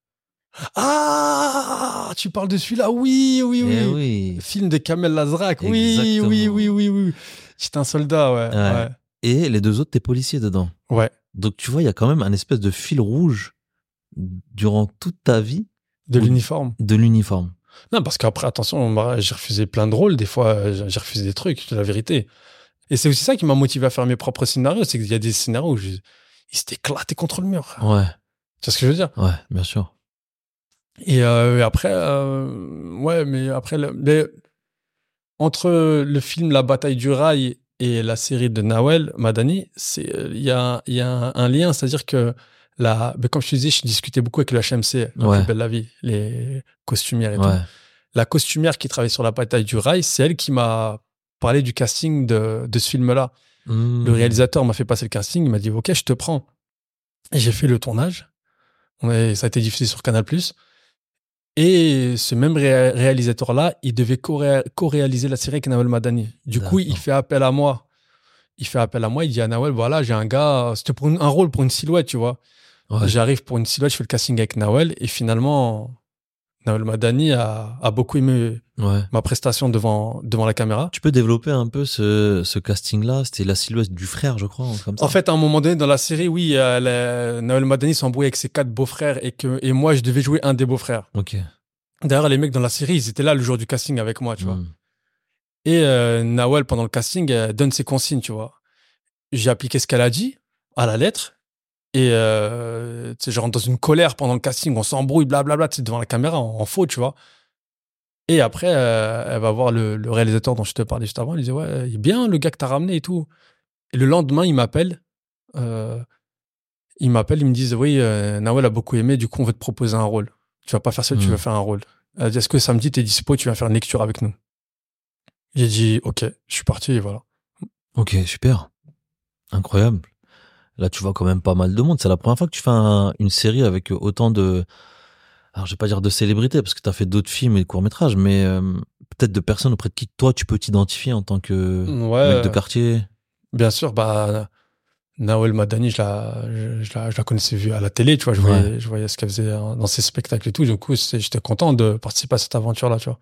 Ah, tu parles de celui-là? Oui, oui, oui. Eh oui. Film de Kamel Lazrak. Oui, Exactement. oui, oui, oui, oui. J'étais un soldat, ouais. Ouais. Ouais. Et les deux autres, t'es policier dedans. Ouais. Donc, tu vois, il y a quand même un espèce de fil rouge durant toute ta vie De Ou- l'uniforme. de l'uniforme. Non, parce qu'après, attention, moi, j'ai refusé plein de rôles. Des fois, j'ai j'ai refusé des trucs, c'est la vérité. Et c'est aussi ça qui m'a motivé à faire mes propres scénarios. C'est qu'il y a des scénarios où je- ils s'étaient éclatés contre le mur. frère. Ouais, Tu vois ce que je veux dire? ouais, bien sûr. Et, euh, et après, euh, ouais, mais après, le- mais entre le film La bataille du rail et la série de Nawel Madani, c'est euh, il y a, il y a un, un lien, c'est-à-dire que la, mais comme je te disais, je discutais beaucoup avec le H M C, La Ouais. plus belle la vie, les costumières et tout. Ouais, La costumière qui travaille sur la bataille du rail, c'est elle qui m'a parlé du casting de, de ce film-là. Mmh. Le réalisateur m'a fait passer le casting, il m'a dit ok, je te prends. Et j'ai fait le tournage. On est- ça a été diffusé sur Canal+. Et ce même ré- réalisateur-là, il devait co-ré- co-réaliser la série avec Nawel Madani. Du coup, il D'accord. fait appel à moi. Il fait appel à moi, il dit à Nawel, voilà, j'ai un gars, c'était pour une- un rôle pour une silhouette, tu vois. Ouais. J'arrive pour une silhouette, je fais le casting avec Nawel, et finalement, Nawel Madani a, a beaucoup aimé Ouais. ma prestation devant, devant la caméra. Tu peux développer un peu ce, ce casting-là? C'était la silhouette du frère, je crois, comme ça. En fait, à un moment donné, dans la série, oui, euh, la- Nawel Madani s'embrouille avec ses quatre beaux-frères, et, que, et moi, je devais jouer un des beaux-frères. Ok. D'ailleurs, les mecs dans la série, ils étaient là le jour du casting avec moi, tu vois. Mmh. Et euh, Nawel, pendant le casting, elle donne ses consignes, tu vois. J'ai appliqué ce qu'elle a dit, à la lettre. Et euh, tu sais, je rentre dans une colère pendant le casting, on s'embrouille, blablabla, tu sais, devant la caméra, en, en faux, tu vois. Et après, euh, elle va voir le, le réalisateur dont je te parlais juste avant. Il dit, ouais, il est bien le gars que t'as ramené et tout. Et le lendemain, il m'appelle. Euh, il m'appelle, il me dit, oui, euh, Nawel a beaucoup aimé, du coup, on veut te proposer un rôle. Tu vas pas faire ça, tu Mm. vas faire un rôle. Elle dit, est-ce que samedi, t'es dispo, tu viens faire une lecture avec nous? J'ai dit, ok, je suis parti et voilà. Ok, super. Incroyable. Là, tu vois quand même pas mal de monde. C'est la première fois que tu fais un- une série avec autant de... Alors, je vais pas dire de célébrités, parce que tu as fait d'autres films et courts-métrages, mais euh, peut-être de personnes auprès de qui toi, tu peux t'identifier en tant que Ouais. mec de quartier. Bien sûr, bah, Nawel Madani, je la, je, je la, je la connaissais vue à la télé, tu vois, je Ouais. voyais, je voyais ce qu'elle faisait hein, dans ses spectacles et tout. Du coup, c'est- j'étais content de participer à cette aventure-là, tu vois.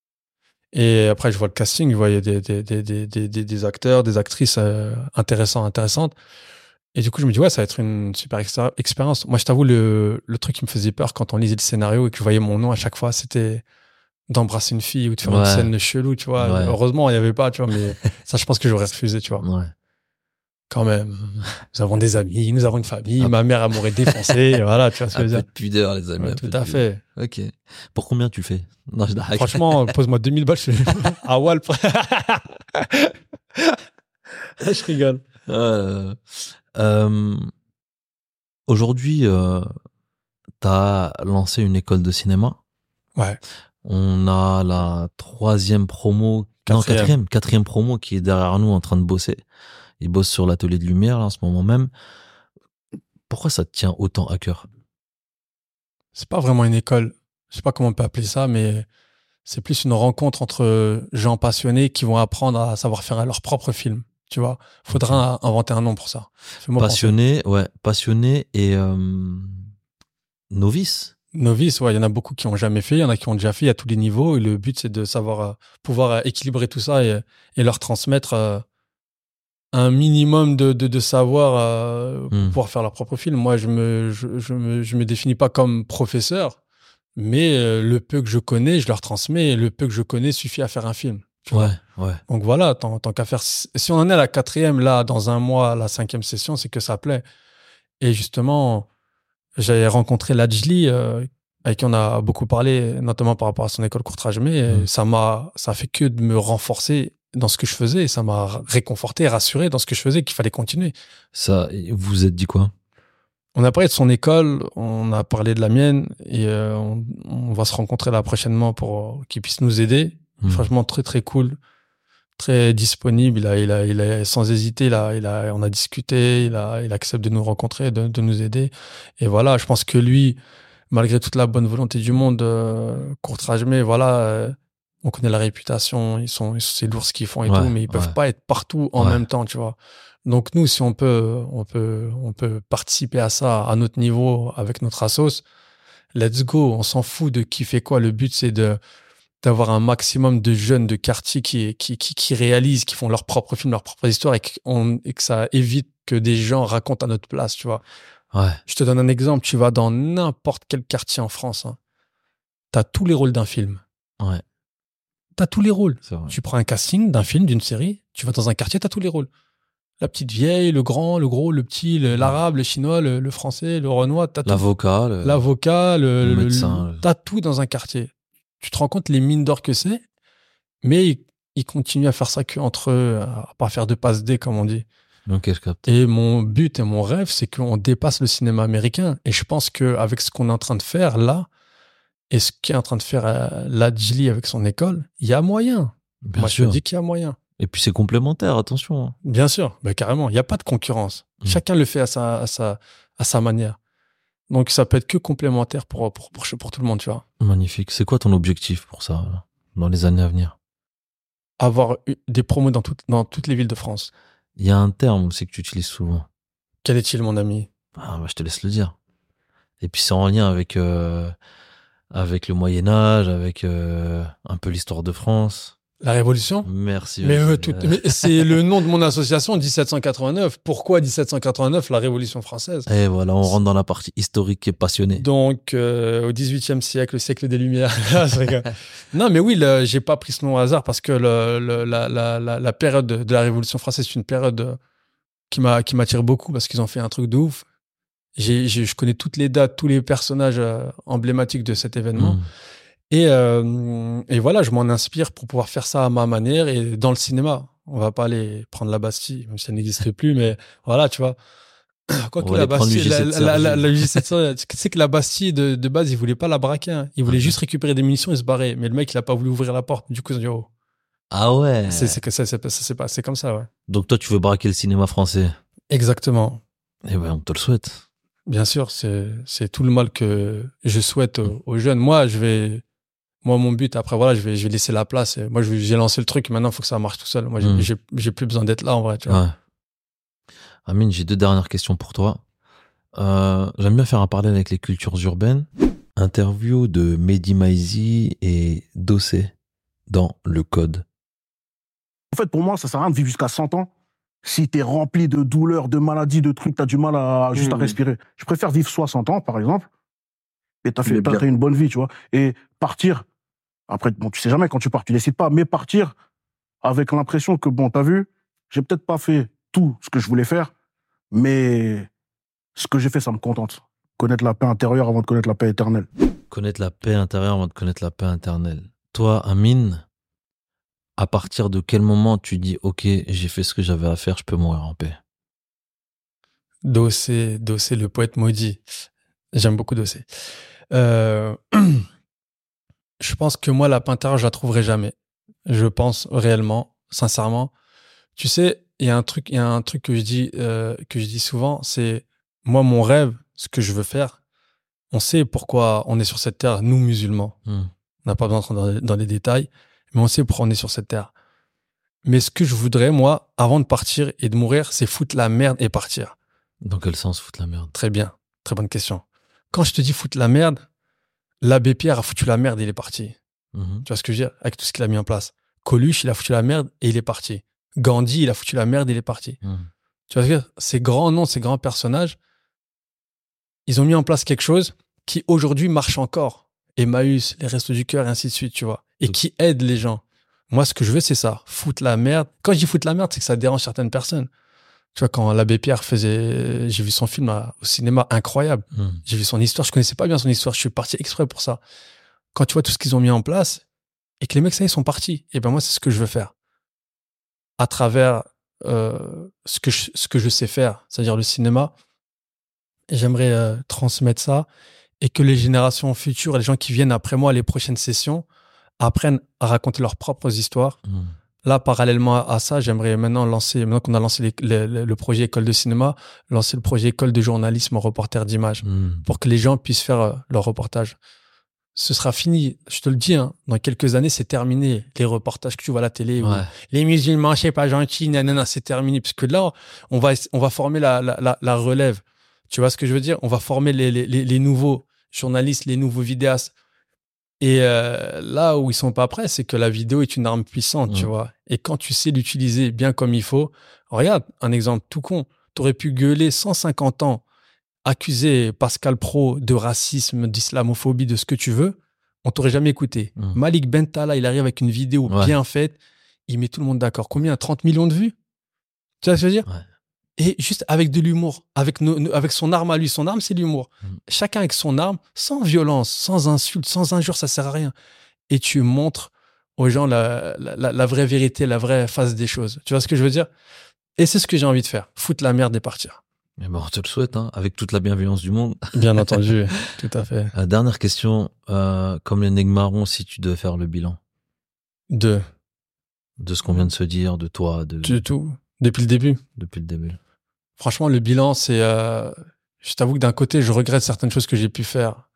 Et après, je vois le casting, je voyais des, des, des, des, des, des- des acteurs, des actrices euh, intéressants, intéressantes. Et du coup, je me dis, ouais, ça va être une super extra- expérience. Moi, je t'avoue, le, le truc qui me faisait peur quand on lisait le scénario et que je voyais mon nom à chaque fois, c'était d'embrasser une fille ou de faire une Ouais. scène chelou, tu vois. Ouais. Heureusement, il n'y avait pas, tu vois, mais ça, je pense que j'aurais refusé, tu vois. Ouais. Quand même. Nous avons des amis, nous avons une famille. Ah. Ma mère, elle m'aurait défoncé. Voilà, tu vois ce que je veux dire. Un peu de pudeur, les amis. Ouais, tout à fait. Ok. Pour combien tu fais? Non, je Franchement, pose-moi deux mille balles, je fais à Walp. Je rigole. Euh, euh, aujourd'hui, euh, tu as lancé une école de cinéma. Ouais. On a la troisième promo, quatrième. non, quatrième, quatrième promo qui est derrière nous en train de bosser. Il bosse sur l'atelier de lumière, là, en ce moment même. Pourquoi ça te tient autant à cœur? C'est pas vraiment une école. Je sais pas comment on peut appeler ça, mais c'est plus une rencontre entre gens passionnés qui vont apprendre à savoir faire leur propre film. Tu vois, faudra okay. inventer un nom pour ça. Passionné, penser. ouais, passionné et euh, novice. Novice, ouais, il y en a beaucoup qui ont jamais fait, il y en a qui ont déjà fait à tous les niveaux. Et le but, c'est de savoir euh, pouvoir euh, équilibrer tout ça et, et leur transmettre euh, un minimum de, de, de savoir euh, pour mm. pouvoir faire leur propre film. Moi, je me, je, je me, je me définis pas comme professeur, mais euh, le peu que je connais, je leur transmets. Et le peu que je connais suffit à faire un film. Ouais, ouais. Donc voilà, tant, tant qu'à faire. Si on en est à la quatrième, là, dans un mois, à la cinquième session, c'est que ça plaît. Et justement, j'ai rencontré Lajli, euh, avec qui on a beaucoup parlé, notamment par rapport à son école Courtrajmé. Et mmh. ça m'a, ça a fait que de me renforcer dans ce que je faisais. Et ça m'a réconforté, rassuré dans ce que je faisais, qu'il fallait continuer. Ça, vous vous êtes dit quoi? On a parlé de son école, on a parlé de la mienne, et euh, on, on va se rencontrer là prochainement pour euh, qu'il puisse nous aider. Mmh. Franchement, très, très cool. Très disponible. Il a, il a, il a, sans hésiter, il a, il a, on a discuté, il a, il accepte de nous rencontrer, de, de nous aider. Et voilà, je pense que lui, malgré toute la bonne volonté du monde, euh, Courtrajmé, voilà, euh, on connaît la réputation, ils sont, c'est lourd ce qu'ils font et ouais, tout, mais ils peuvent ouais. pas être partout en ouais. même temps, tu vois. Donc nous, si on peut, on peut, on peut participer à ça à notre niveau avec notre assos, let's go. On s'en fout de qui fait quoi. Le but, c'est de d'avoir un maximum de jeunes de quartier qui, qui, qui, qui réalisent, qui font leur propre film, leur propre histoire et, qu'on, et que ça évite que des gens racontent à notre place, tu vois. Ouais. Je te donne un exemple. Tu vas dans n'importe quel quartier en France, hein, t'as tous les rôles d'un film. Ouais. T'as tous les rôles. Tu prends un casting d'un film, d'une série, tu vas dans un quartier, t'as tous les rôles. La petite vieille, le grand, le gros, le petit, le, l'arabe, le chinois, le, le français, le renois. T'as l'avocat. Le... L'avocat, le, le médecin. Le, t'as tout dans un quartier. Tu te rends compte les mines d'or que c'est, mais ils, ils continuent à faire ça qu'entre eux, à pas faire de passe D, comme on dit. Ok, je capte. Et mon but et mon rêve, c'est qu'on dépasse le cinéma américain. Et je pense qu'avec ce qu'on est en train de faire là, et ce qu'est en train de faire euh, Lajli avec son école, il y a moyen. Bien Moi, sûr. je te dis qu'il y a moyen. Et puis c'est complémentaire, attention. Bien sûr, bah, carrément. Il n'y a pas de concurrence. Mmh. Chacun le fait à sa, à sa, à sa manière. Donc, ça peut être que complémentaire pour, pour, pour, pour tout le monde, tu vois. Magnifique. C'est quoi ton objectif pour ça, dans les années à venir? Avoir des promos dans, tout, dans toutes les villes de France. Il y a un terme aussi que tu utilises souvent. Quel est-il, mon ami? Ah, bah, je te laisse le dire. Et puis, c'est en lien avec, euh, avec le Moyen-Âge, avec euh, un peu l'histoire de France. La Révolution? Merci. Mais, euh, tout, mais c'est le nom de mon association, dix-sept cent quatre-vingt-neuf. Pourquoi dix-sept cent quatre-vingt-neuf, la Révolution française? Et voilà, on rentre dans la partie historique et passionnée. Donc, euh, au dix-huitième siècle, le siècle des Lumières. Non, mais oui, le, j'ai pas pris ce nom au hasard parce que le, le, la, la, la, la période de la Révolution française, c'est une période qui m'a, qui m'attire beaucoup parce qu'ils ont fait un truc de ouf. J'ai, j'ai, je connais toutes les dates, tous les personnages euh, emblématiques de cet événement. Mmh. Et, euh, et voilà, je m'en inspire pour pouvoir faire ça à ma manière et dans le cinéma. On va pas aller prendre la Bastille, même si elle n'existe plus, mais voilà, tu vois. Quoique la Bastille, la, la, la, la U J sept cents, tu sais que la Bastille, de, de base, il voulait pas la braquer. Hein. Il voulait juste récupérer des munitions et se barrer. Mais le mec, il a pas voulu ouvrir la porte. Du coup, ils ont dit, oh. Ah ouais. C'est, c'est, c'est, c'est, c'est, pas, c'est comme ça, ouais. Donc toi, tu veux braquer le cinéma français? Exactement. Eh ben, on te le souhaite. Bien sûr, c'est, c'est tout le mal que je souhaite aux, aux jeunes. Moi, je vais... Moi, mon but, après, voilà, je vais, je vais laisser la place. Et moi, je, j'ai lancé le truc. Maintenant, il faut que ça marche tout seul. Moi, j'ai, mmh. j'ai, j'ai plus besoin d'être là, en vrai. Tu vois. Ouais. Amine, j'ai deux dernières questions pour toi. Euh, j'aime bien faire un parallèle avec les cultures urbaines. Interview de Mehdi Maizi et Dossé dans Le Code. En fait, pour moi, ça sert à rien de vivre jusqu'à cent ans. Si t'es rempli de douleurs, de maladies, de trucs, t'as du mal à, juste mmh. à respirer. Je préfère vivre soixante ans, par exemple. Et t'as fait, t'as fait une bonne vie, tu vois. Et partir... Après, bon, tu sais jamais quand tu pars, tu décides pas, mais partir avec l'impression que, bon, t'as vu, j'ai peut-être pas fait tout ce que je voulais faire, mais ce que j'ai fait, ça me contente. Connaître la paix intérieure avant de connaître la paix éternelle. Connaître la paix intérieure avant de connaître la paix éternelle. Toi, Amine, à partir de quel moment tu dis « Ok, j'ai fait ce que j'avais à faire, je peux mourir en paix ». Dossé, Dossé, le poète maudit. J'aime beaucoup Dossé. Euh, je pense que moi, la paix intérieure, je la trouverai jamais. Je pense réellement, sincèrement. Tu sais, il y a un truc, il y a un truc que je dis, euh, que je dis souvent, c'est moi, mon rêve, ce que je veux faire. On sait pourquoi on est sur cette terre, nous musulmans. Mmh. On n'a pas besoin d'entrer dans, les- dans les détails, mais on sait pourquoi on est sur cette terre. Mais ce que je voudrais, moi, avant de partir et de mourir, c'est foutre la merde et partir. Dans quel sens foutre la merde? Très bien, très bonne question. Quand je te dis foutre la merde, l'abbé Pierre a foutu la merde et il est parti. Mmh. Tu vois ce que je veux dire? Avec tout ce qu'il a mis en place. Coluche, il a foutu la merde et il est parti. Gandhi, il a foutu la merde et il est parti. Mmh. Tu vois ce que je veux dire? Ces grands noms, ces grands personnages, ils ont mis en place quelque chose qui aujourd'hui marche encore. Emmaüs, les Restos du Cœur et ainsi de suite, tu vois. Et qui aide les gens. Moi, ce que je veux, c'est ça. Foutre la merde. Quand je dis foutre la merde, c'est que ça dérange certaines personnes. Tu vois, quand l'abbé Pierre faisait, j'ai vu son film à- au cinéma, incroyable. Mmh. J'ai vu son histoire, je connaissais pas bien son histoire, je suis parti exprès pour ça. Quand tu vois tout ce qu'ils ont mis en place et que les mecs, ça y est, sont partis, et ben moi, c'est ce que je veux faire. À travers euh, ce, que je, ce que je sais faire, c'est-à-dire le cinéma, j'aimerais euh, transmettre ça et que les générations futures, les gens qui viennent après moi, les prochaines sessions, apprennent à raconter leurs propres histoires. Mmh. Là, parallèlement à ça, j'aimerais maintenant lancer, maintenant qu'on a lancé les- les- les- le projet école de cinéma, lancer le projet école de journalisme reporter d'image Mmh. pour que les gens puissent faire euh, leur reportage. Ce sera fini, je te le dis, hein, dans quelques années, c'est terminé. Les reportages que tu vois à la télé, où Ouais. les musulmans, je sais pas, gentils, nanana, c'est terminé. Parce que là, on va, on va former la, la, la, la relève. Tu vois ce que je veux dire? On va former les, les, les, les nouveaux journalistes, les nouveaux vidéastes. Et euh, là où ils sont pas prêts, c'est que la vidéo est une arme puissante, Mmh. tu vois. Et quand tu sais l'utiliser bien comme il faut, regarde, un exemple tout con. T'aurais pu gueuler cent cinquante ans, accuser Pascal Pro de racisme, d'islamophobie, de ce que tu veux, on t'aurait jamais écouté. Mmh. Malik Bentala, il arrive avec une vidéo Ouais. bien faite, il met tout le monde d'accord. Combien? trente millions de vues? Tu vois ce que je veux dire? Ouais. Et juste avec de l'humour, avec, nos- nos- avec son arme à lui. Son arme, c'est l'humour. Mm. Chacun avec son arme, sans violence, sans insulte, sans injure, ça sert à rien. Et tu montres aux gens la, la, la- la vraie vérité, la vraie face des choses. Tu vois ce que je veux dire? Et c'est ce que j'ai envie de faire. Foutre la merde et partir. Eh ben, on te le souhaite, hein, avec toute la bienveillance du monde. Bien entendu. Tout à fait. Euh, dernière question, euh, comme l'énigme marron, si tu devais faire le bilan Deux. de ce qu'on vient de se dire, de toi, de, Du tout. Depuis le début. depuis le début. Franchement, le bilan, c'est... Euh, je t'avoue que d'un côté, je regrette certaines choses que j'ai pu faire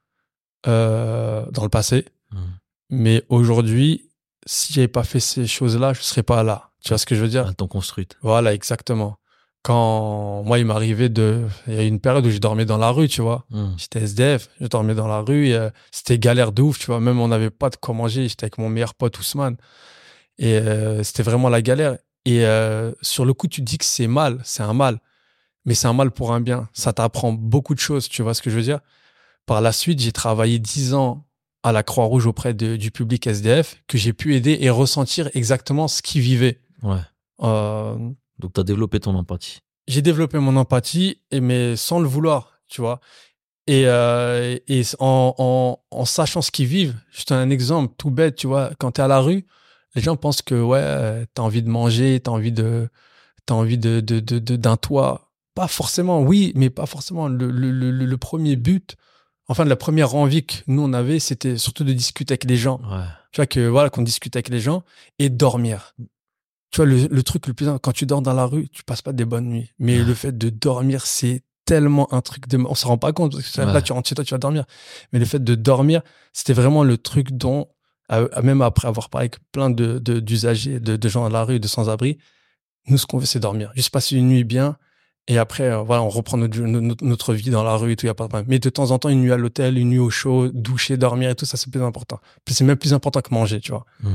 euh, dans le passé. Mmh. Mais aujourd'hui, si j'avais pas fait ces choses-là, je serais pas là. Tu vois ce que je veux dire? Elles t'ont construite. Voilà, exactement. Quand moi, il m'arrivait de... Il y a eu une période où je dormais dans la rue, tu vois. Mmh. J'étais S D F, je dormais dans la rue. Et, euh, c'était galère de ouf, tu vois. Même on n'avait pas de quoi manger. J'étais avec mon meilleur pote Ousmane. Et euh, c'était vraiment la galère. Et euh, sur le coup, tu te dis que c'est mal, c'est un mal. Mais c'est un mal pour un bien. Ça t'apprend beaucoup de choses, tu vois ce que je veux dire? Par la suite, j'ai travaillé dix ans à la Croix-Rouge auprès de- du public S D F, que j'ai pu aider et ressentir exactement ce qu'ils vivaient. Ouais. Euh, Donc, tu as développé ton empathie. j'ai développé mon empathie, et, mais sans le vouloir, tu vois. Et, euh, et en, en, en sachant ce qu'ils vivent, juste un exemple tout bête, tu vois, quand tu es à la rue, les gens pensent que ouais, tu as envie de manger, tu as envie de t'as envie de, de, de, de- d'un toit. Pas forcément, oui, mais pas forcément. Le, le, le, le premier but, enfin, la première envie que nous, on avait, c'était surtout de discuter avec les gens. Ouais. Tu vois, que, voilà, qu'on discute avec les gens et dormir. Tu vois, le, le truc le plus important, quand tu dors dans la rue, tu passes pas des bonnes nuits. Mais Ouais. le fait de dormir, c'est tellement un truc de... On s'en rend pas compte, parce que là, Ouais. tu rentres chez toi, tu vas dormir. Mais le fait de dormir, c'était vraiment le truc dont, euh, même après avoir parlé avec plein de, de, d'usagers, de, de gens à la rue, de sans-abri, nous, ce qu'on veut, c'est dormir. Juste passer une nuit bien. Et après, euh, voilà, on reprend notre, notre, notre vie dans la rue et tout, y a pas de problème. Mais de temps en temps, une nuit à l'hôtel, une nuit au chaud, doucher, dormir et tout, ça, c'est plus important. Puis c'est même plus important que manger, tu vois. Mmh.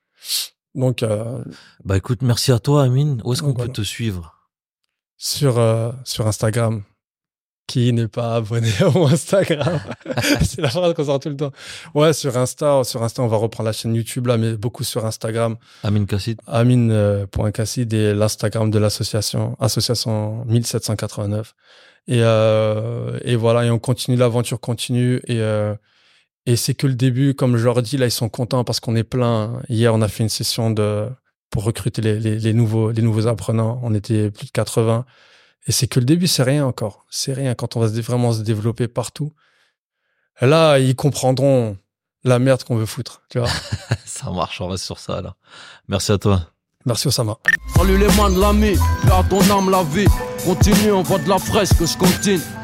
Donc, euh, Bah écoute, merci à toi, Amine. Où est-ce qu'on Donc, peut voilà. te suivre? sur, euh, sur Instagram, Qui n'est pas abonné à mon Instagram? C'est la phrase qu'on sort tout le temps. Ouais, sur Insta, sur Insta, on va reprendre la chaîne YouTube là, mais beaucoup sur Instagram. Amine Kassid. Amine.Kassid et l'Instagram de l'association, association mille sept cent quatre-vingt-neuf. Et, euh, et voilà, et on continue, l'aventure continue. Et, euh, et c'est que le début, comme je leur dis, là, ils sont contents parce qu'on est plein. Hier, on a fait une session de, pour recruter les, les, les nouveaux, les nouveaux apprenants. On était plus de quatre-vingts. Et c'est que le début, c'est rien encore. C'est rien quand on va se, vraiment se développer partout. Et là, ils comprendront la merde qu'on veut foutre, tu vois. Ça marche, on reste sur ça, là. Merci à toi. Merci Osama. Salut les mains de l'ami, fais à ton âme la vie. Continue, on voit de la fraîche que je continue.